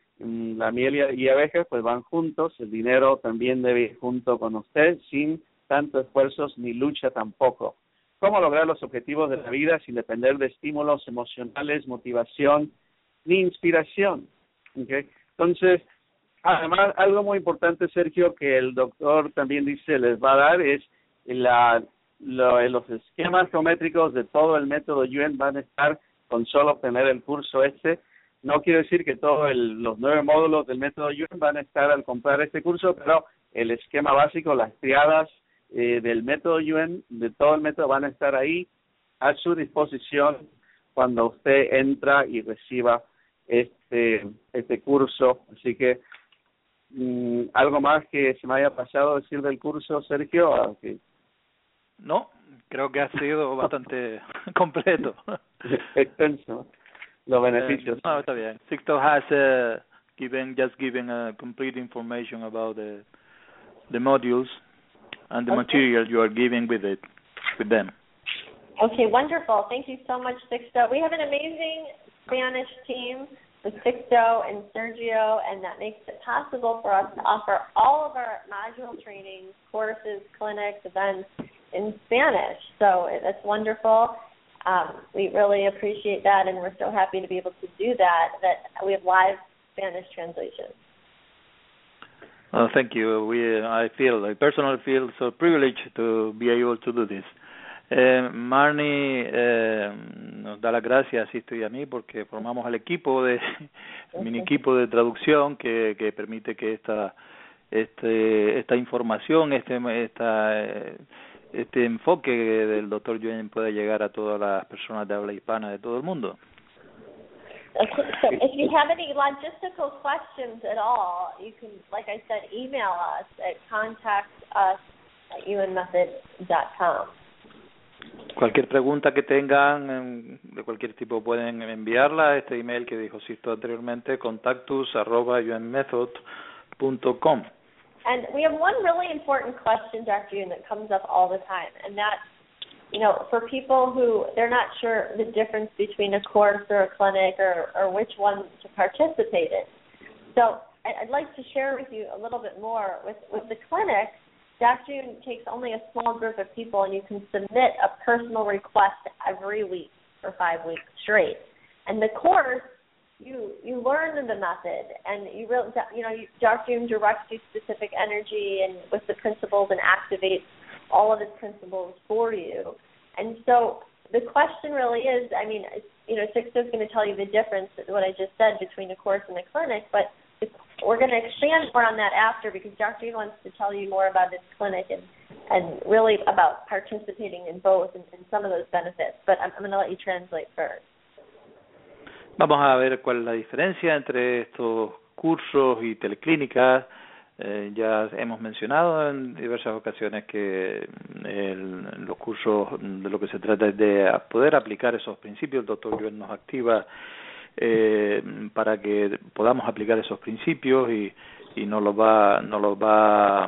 La miel y, y abejas pues van juntos, el dinero también debe ir junto con usted, sin tanto esfuerzos ni lucha tampoco. Cómo lograr los objetivos de la vida sin depender de estímulos emocionales, motivación ni inspiración. ¿Okay? Entonces, además, algo muy importante, Sergio, que el doctor también dice les va a dar es la, lo, los esquemas geométricos de todo el método Yuen van a estar con solo obtener el curso este. No quiero decir que todos los nueve módulos del método Yuen van a estar al comprar este curso, pero el esquema básico, las triadas eh, del método Yuen, de todo el método, van a estar ahí a su disposición cuando usted entra y reciba este este curso. Así que Mm, ¿algo más que se me haya pasado a decir del curso, Sergio? Okay. No, creo que ha sido bastante completo. Extenso, los beneficios. Uh, no, está bien. Sixto has uh, given, just given a complete information about the the modules and the okay. material you are giving with it, with them. Okay, wonderful. Thank you so much, Sixto. We have an amazing Spanish team with Sixto and Sergio, and that makes it possible for us to offer all of our module trainings, courses, clinics, events in Spanish. So that's wonderful. Um, we really appreciate that, and we're so happy to be able to do that, that we have live Spanish translation. Oh, thank you. We, I feel, I personally feel so privileged to be able to do this. Eh, Marnie eh, nos da las gracias a Sisto y a mí porque formamos el equipo de el mini equipo de traducción que, que permite que esta este esta información este esta este enfoque del doctor Yuen pueda llegar a todas las personas de habla hispana de todo el mundo. Okay, so if you have any logistical questions at all, you can, like I said, email us at contact us at yuen method dot com. Cualquier pregunta que tengan de cualquier tipo pueden enviarla a este email que dijo Sisto anteriormente, contactus arroba yuen method punto com. And we have one really important question, Doctor Yuen, that comes up all the time, and that's, you know, for people who they're not sure the difference between a course or a clinic or, or which one to participate in. So I'd like to share with you a little bit more. With, with the clinic, Doctor Yuen takes only a small group of people, and you can submit a personal request every week for five weeks straight. And the course, you you learn the method, and you really, you know, Doctor Yuen directs you specific energy and with the principles and activates all of his principles for you. And so the question really is, I mean, you know, Sixto's going to tell you the difference, what I just said, between a course and a clinic, but we're going to expand more on that after because Doctor Yuen wants to tell you more about his clinic and, and really about participating in both and, and some of those benefits. But I'm, I'm going to let you translate first. Vamos a ver cuál es la diferencia entre estos cursos y teleclínicas. Eh, ya hemos mencionado en diversas ocasiones que el, los cursos de lo que se trata es de poder aplicar esos principios. El doctor Yuen nos activa eh, para que podamos aplicar esos principios y, y nos los va, nos los va,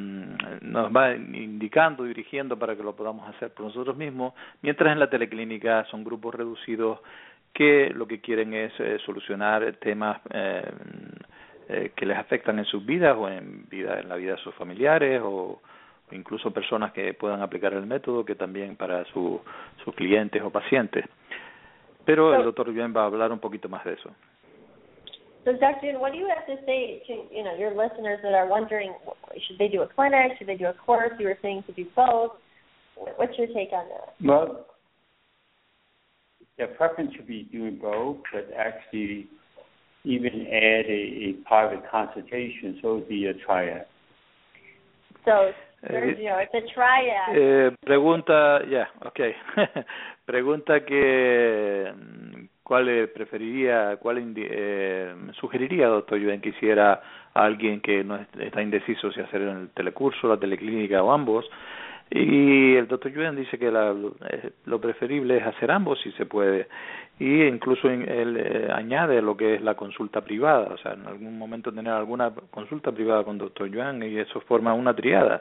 nos va indicando, dirigiendo para que lo podamos hacer por nosotros mismos. Mientras en la teleclínica son grupos reducidos que lo que quieren es eh, solucionar temas eh, eh, que les afectan en sus vidas o en vida en la vida de sus familiares o, o incluso personas que puedan aplicar el método que también para su, sus clientes o pacientes. Pero el doctor Yuen va a hablar un poquito más de eso. So, Doctor Yuen, what do you have to say to, you know, your listeners that are wondering, should they do a clinic, should they do a course? You were saying to do both. What's your take on that? Well, the preference should be doing both, but actually even add a, a private consultation, so it would be a triad. So, Sergio, it's a triad. Eh, pregunta, ya, yeah, okay. Pregunta que cuál preferiría, cuál indi, eh, sugeriría, doctor Yuen, que hiciera a alguien que no está indeciso si hacer el telecurso, la teleclínica o ambos. Y el doctor Yuen dice que la, lo preferible es hacer ambos si se puede. Y incluso él eh, añade lo que es la consulta privada, o sea, en algún momento tener alguna consulta privada con doctor Yuen y eso forma una triada.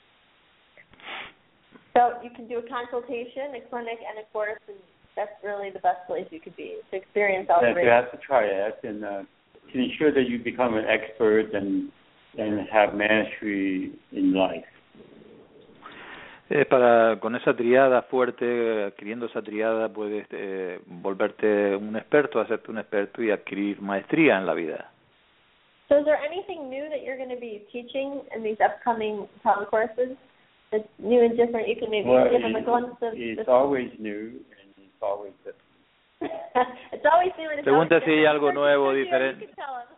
So you can do a consultation, a clinic, and a course, and that's really the best place you could be to experience all three. You have to try that, and uh, to ensure that you become an expert and and have mastery in life. Eh, para con esa triada fuerte, adquiriendo esa triada, puedes eh, volverte un experto, hacerte un experto y adquirir maestría en la vida. So is there anything new that you're going to be teaching in these upcoming telecourses that's new and different? You can maybe well, give them a glimpse of. It's always new and it's always different. It's always new and it's Pregunta always si hay algo nuevo, different. diferente.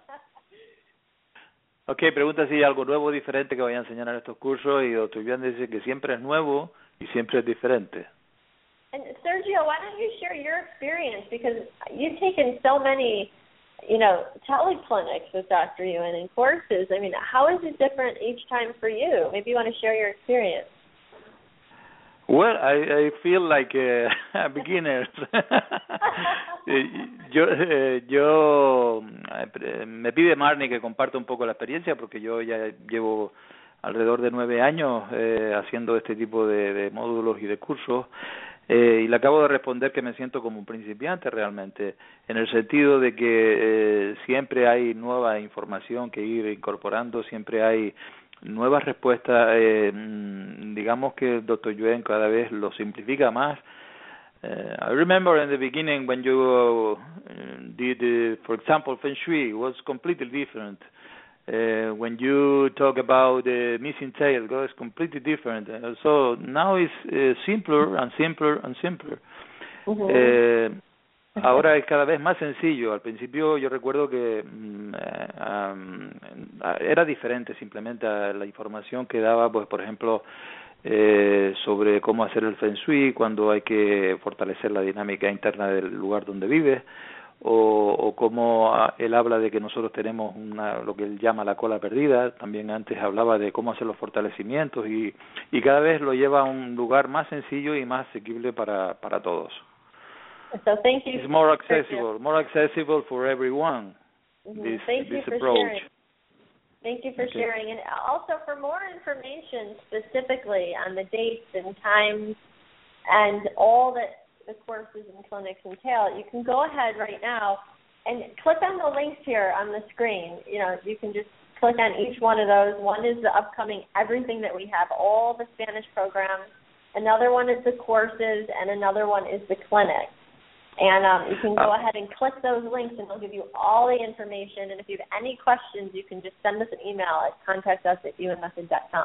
Ok, pregunta si hay algo nuevo, diferente que vaya a enseñar en estos cursos y doctor Yuen dice que siempre es nuevo y siempre es diferente. And Sergio, why don't you share your experience, because you've taken so many, you know, teleclinics with Doctor Yuen and courses. I mean, how is it different each time for you? Maybe you want to share your experience. Well, I, I feel like a, a beginner. yo, eh, yo eh, me pide Marnie que comparta un poco la experiencia porque yo ya llevo alrededor de nueve años eh, haciendo este tipo de, de módulos y de cursos Eh, y le acabo de responder que me siento como un principiante realmente, en el sentido de que eh, siempre hay nueva información que ir incorporando, siempre hay nuevas respuestas, eh, digamos que el doctor Yuen cada vez lo simplifica más. Uh, I remember in the beginning when you uh, did, uh, for example, Feng Shui, it was completely different. Uh, when you talk about the uh, missing tail, it was completely different. Uh, so now it's uh, simpler and simpler and simpler. Uh-huh. Eh, ahora es cada vez más sencillo. Al principio yo recuerdo que um, um, era diferente simplemente a la información que daba, pues por ejemplo, eh, sobre cómo hacer el Feng Shui, cuando hay que fortalecer la dinámica interna del lugar donde vives, o, o cómo él habla de que nosotros tenemos una, lo que él llama la cola perdida. También antes hablaba de cómo hacer los fortalecimientos y, y cada vez lo lleva a un lugar más sencillo y más asequible para, para todos. So thank you. It's more accessible, more accessible for everyone. Mm-hmm. This, thank this you approach. For sharing. Thank you for okay. sharing. And also for more information specifically on the dates and times and all that the courses and clinics entail, you can go ahead right now and click on the links here on the screen. You know, you can just click on each one of those. One is the upcoming everything that we have, all the Spanish programs. Another one is the courses, and another one is the clinic. And um, you can go ahead and click those links, and it'll give you all the information. And if you have any questions, you can just send us an email at contact us at u n method dot com.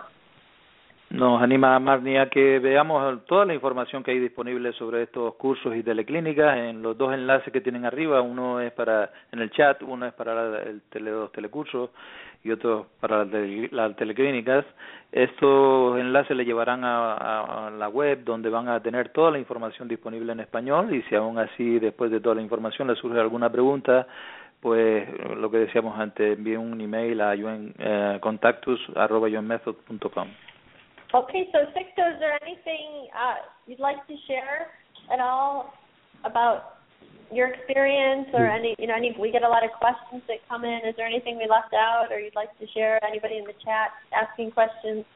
Nos anima a Marnie a que veamos toda la información que hay disponible sobre estos cursos y teleclínicas en los dos enlaces que tienen arriba. Uno es para en el chat, uno es para la, el tele, los telecursos y otro para las, tele, las teleclínicas. Estos enlaces le llevarán a, a, a la web, donde van a tener toda la información disponible en español, y si aún así después de toda la información le surge alguna pregunta, pues lo que decíamos antes, envíen un email a un, eh, contactus arroba u n method punto com. Okay, so Sixto, is there anything uh, you'd like to share at all about your experience, or any, you know, any, we get a lot of questions that come in. Is there anything we left out, or you'd like to share? Anybody in the chat asking questions?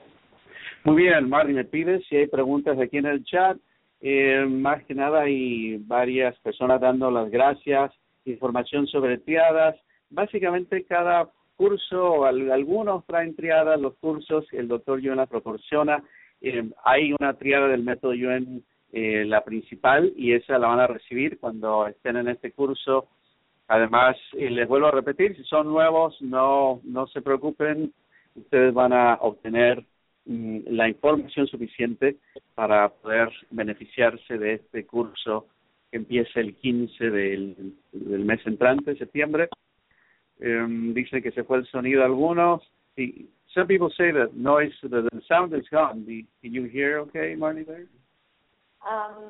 Muy bien, Marty, me pides si hay preguntas aquí en el chat. Eh, más que nada hay varias personas dando las gracias, información sobre triadas. Básicamente cada curso, algunos traen triadas, los cursos, el doctor Yuen las proporciona. Eh, hay una triada del método Yuen, eh, la principal, y esa la van a recibir cuando estén en este curso. Además, eh, les vuelvo a repetir, si son nuevos, no, no se preocupen, ustedes van a obtener mm, la información suficiente para poder beneficiarse de este curso que empieza el quince del, del mes entrante, septiembre. Um, dice que se fue el sonido a algunos. Sí. Some people say that noise, the, the sound is gone. Do, can you hear okay, Marnie, there? Um,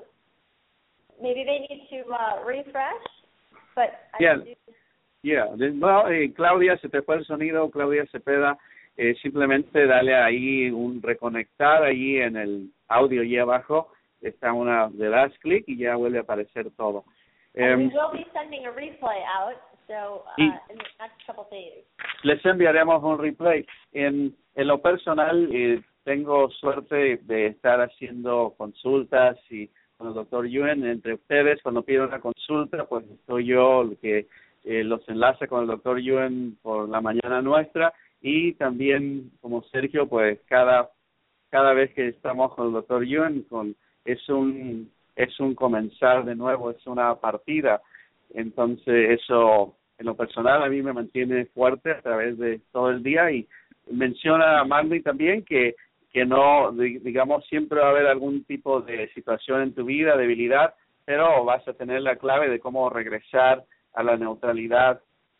maybe they need to uh, refresh, but I yeah. do... Yeah. Well, eh, Claudia, se te fue el sonido, Claudia Cepeda. Eh, simplemente dale ahí un reconectar ahí en el audio y abajo. Está una, le das clic y ya vuelve a aparecer todo. Um, we will be sending a replay out. So, uh, in the next couple of days. Les enviaremos un replay. En, en lo personal, eh, tengo suerte de estar haciendo consultas y con el doctor Yuen. Entre ustedes, cuando piden una consulta, pues soy yo el que eh, los enlaza con el doctor Yuen por la mañana nuestra, y también como Sergio, pues cada cada vez que estamos con el doctor Yuen, con es un es un comenzar de nuevo, es una partida. Entonces eso en lo personal a mí me mantiene fuerte a través de todo el día. Y menciona a Marley también que que no, digamos, siempre va a haber algún tipo de situación en tu vida, debilidad, pero vas a tener la clave de cómo regresar a la neutralidad,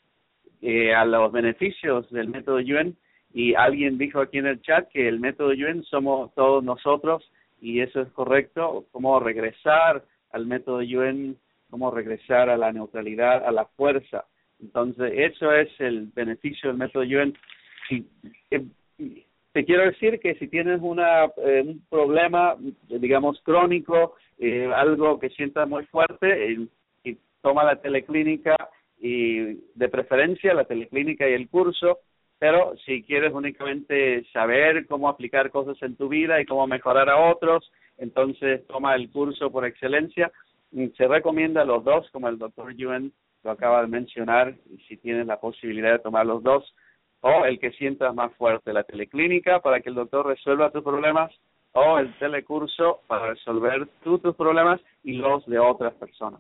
eh, a los beneficios del método Yuen. Y alguien dijo aquí en el chat que el método Yuen somos todos nosotros, y eso es correcto. Cómo regresar al método Yuen, cómo regresar a la neutralidad, a la fuerza. Entonces, eso es el beneficio del método Yuen. Si, eh, te quiero decir que si tienes una eh, un problema, digamos, crónico, eh, algo que sientas muy fuerte, eh, y toma la teleclínica, y de preferencia la teleclínica y el curso, pero si quieres únicamente saber cómo aplicar cosas en tu vida y cómo mejorar a otros, entonces toma el curso por excelencia. Se recomienda los dos, como el doctor Yuen lo acaba de mencionar, y si tienes la posibilidad de tomar los dos, o el que sientas más fuerte, la teleclínica para que el doctor resuelva tus problemas, o el telecurso para resolver tú tus problemas y los de otras personas.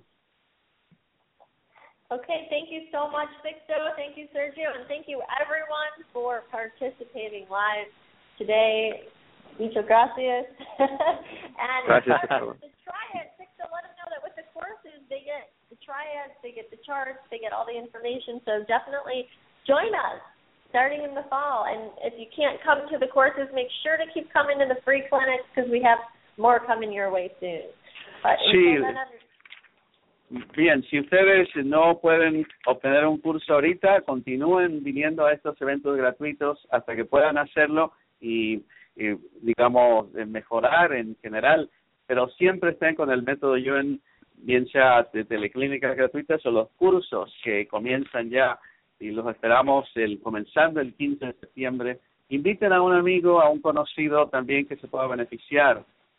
Okay, thank you so much, Sixto. Thank you, Sergio, and thank you everyone for participating live today. Muchas gracias. And gracias to, to try it, Sixto, let them know that with the courses, they get the triads, they get the charts, they get all the information. So definitely join us starting in the fall. And if you can't come to the courses, make sure to keep coming to the free clinics because we have more coming your way soon. But sí. Bien, si ustedes no pueden obtener un curso ahorita, continúen viniendo a estos eventos gratuitos hasta que puedan hacerlo y, y digamos, mejorar en general, pero siempre estén con el método Yuen, bien sea de teleclínicas gratuitas o los cursos que comienzan ya y los esperamos el comenzando el quince de septiembre. Inviten a un amigo, a un conocido también que se pueda beneficiar.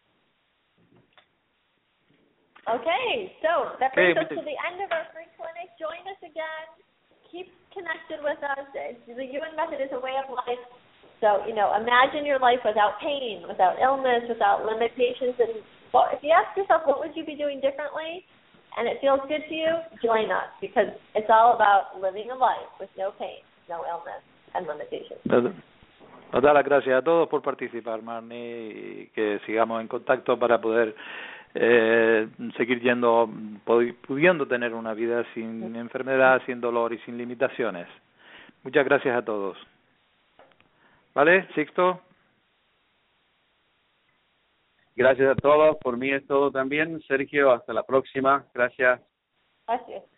Okay, so that brings okay, us to the end of our free clinic. Join us again. Keep connected with us. The Yuen method is a way of life. So, you know, imagine your life without pain, without illness, without limitations. And well, if you ask yourself, what would you be doing differently? And it feels good to you, join us because it's all about living a life with no pain, no illness, and limitations. Nos da las gracias a todos por participar, Marnie, y que sigamos en contacto para poder eh, seguir yendo, pudiendo tener una vida sin enfermedad, sin dolor y sin limitaciones. Muchas gracias a todos. ¿Vale, Sixto? Gracias a todos. Por mí es todo también. Sergio, hasta la próxima. Gracias. Gracias.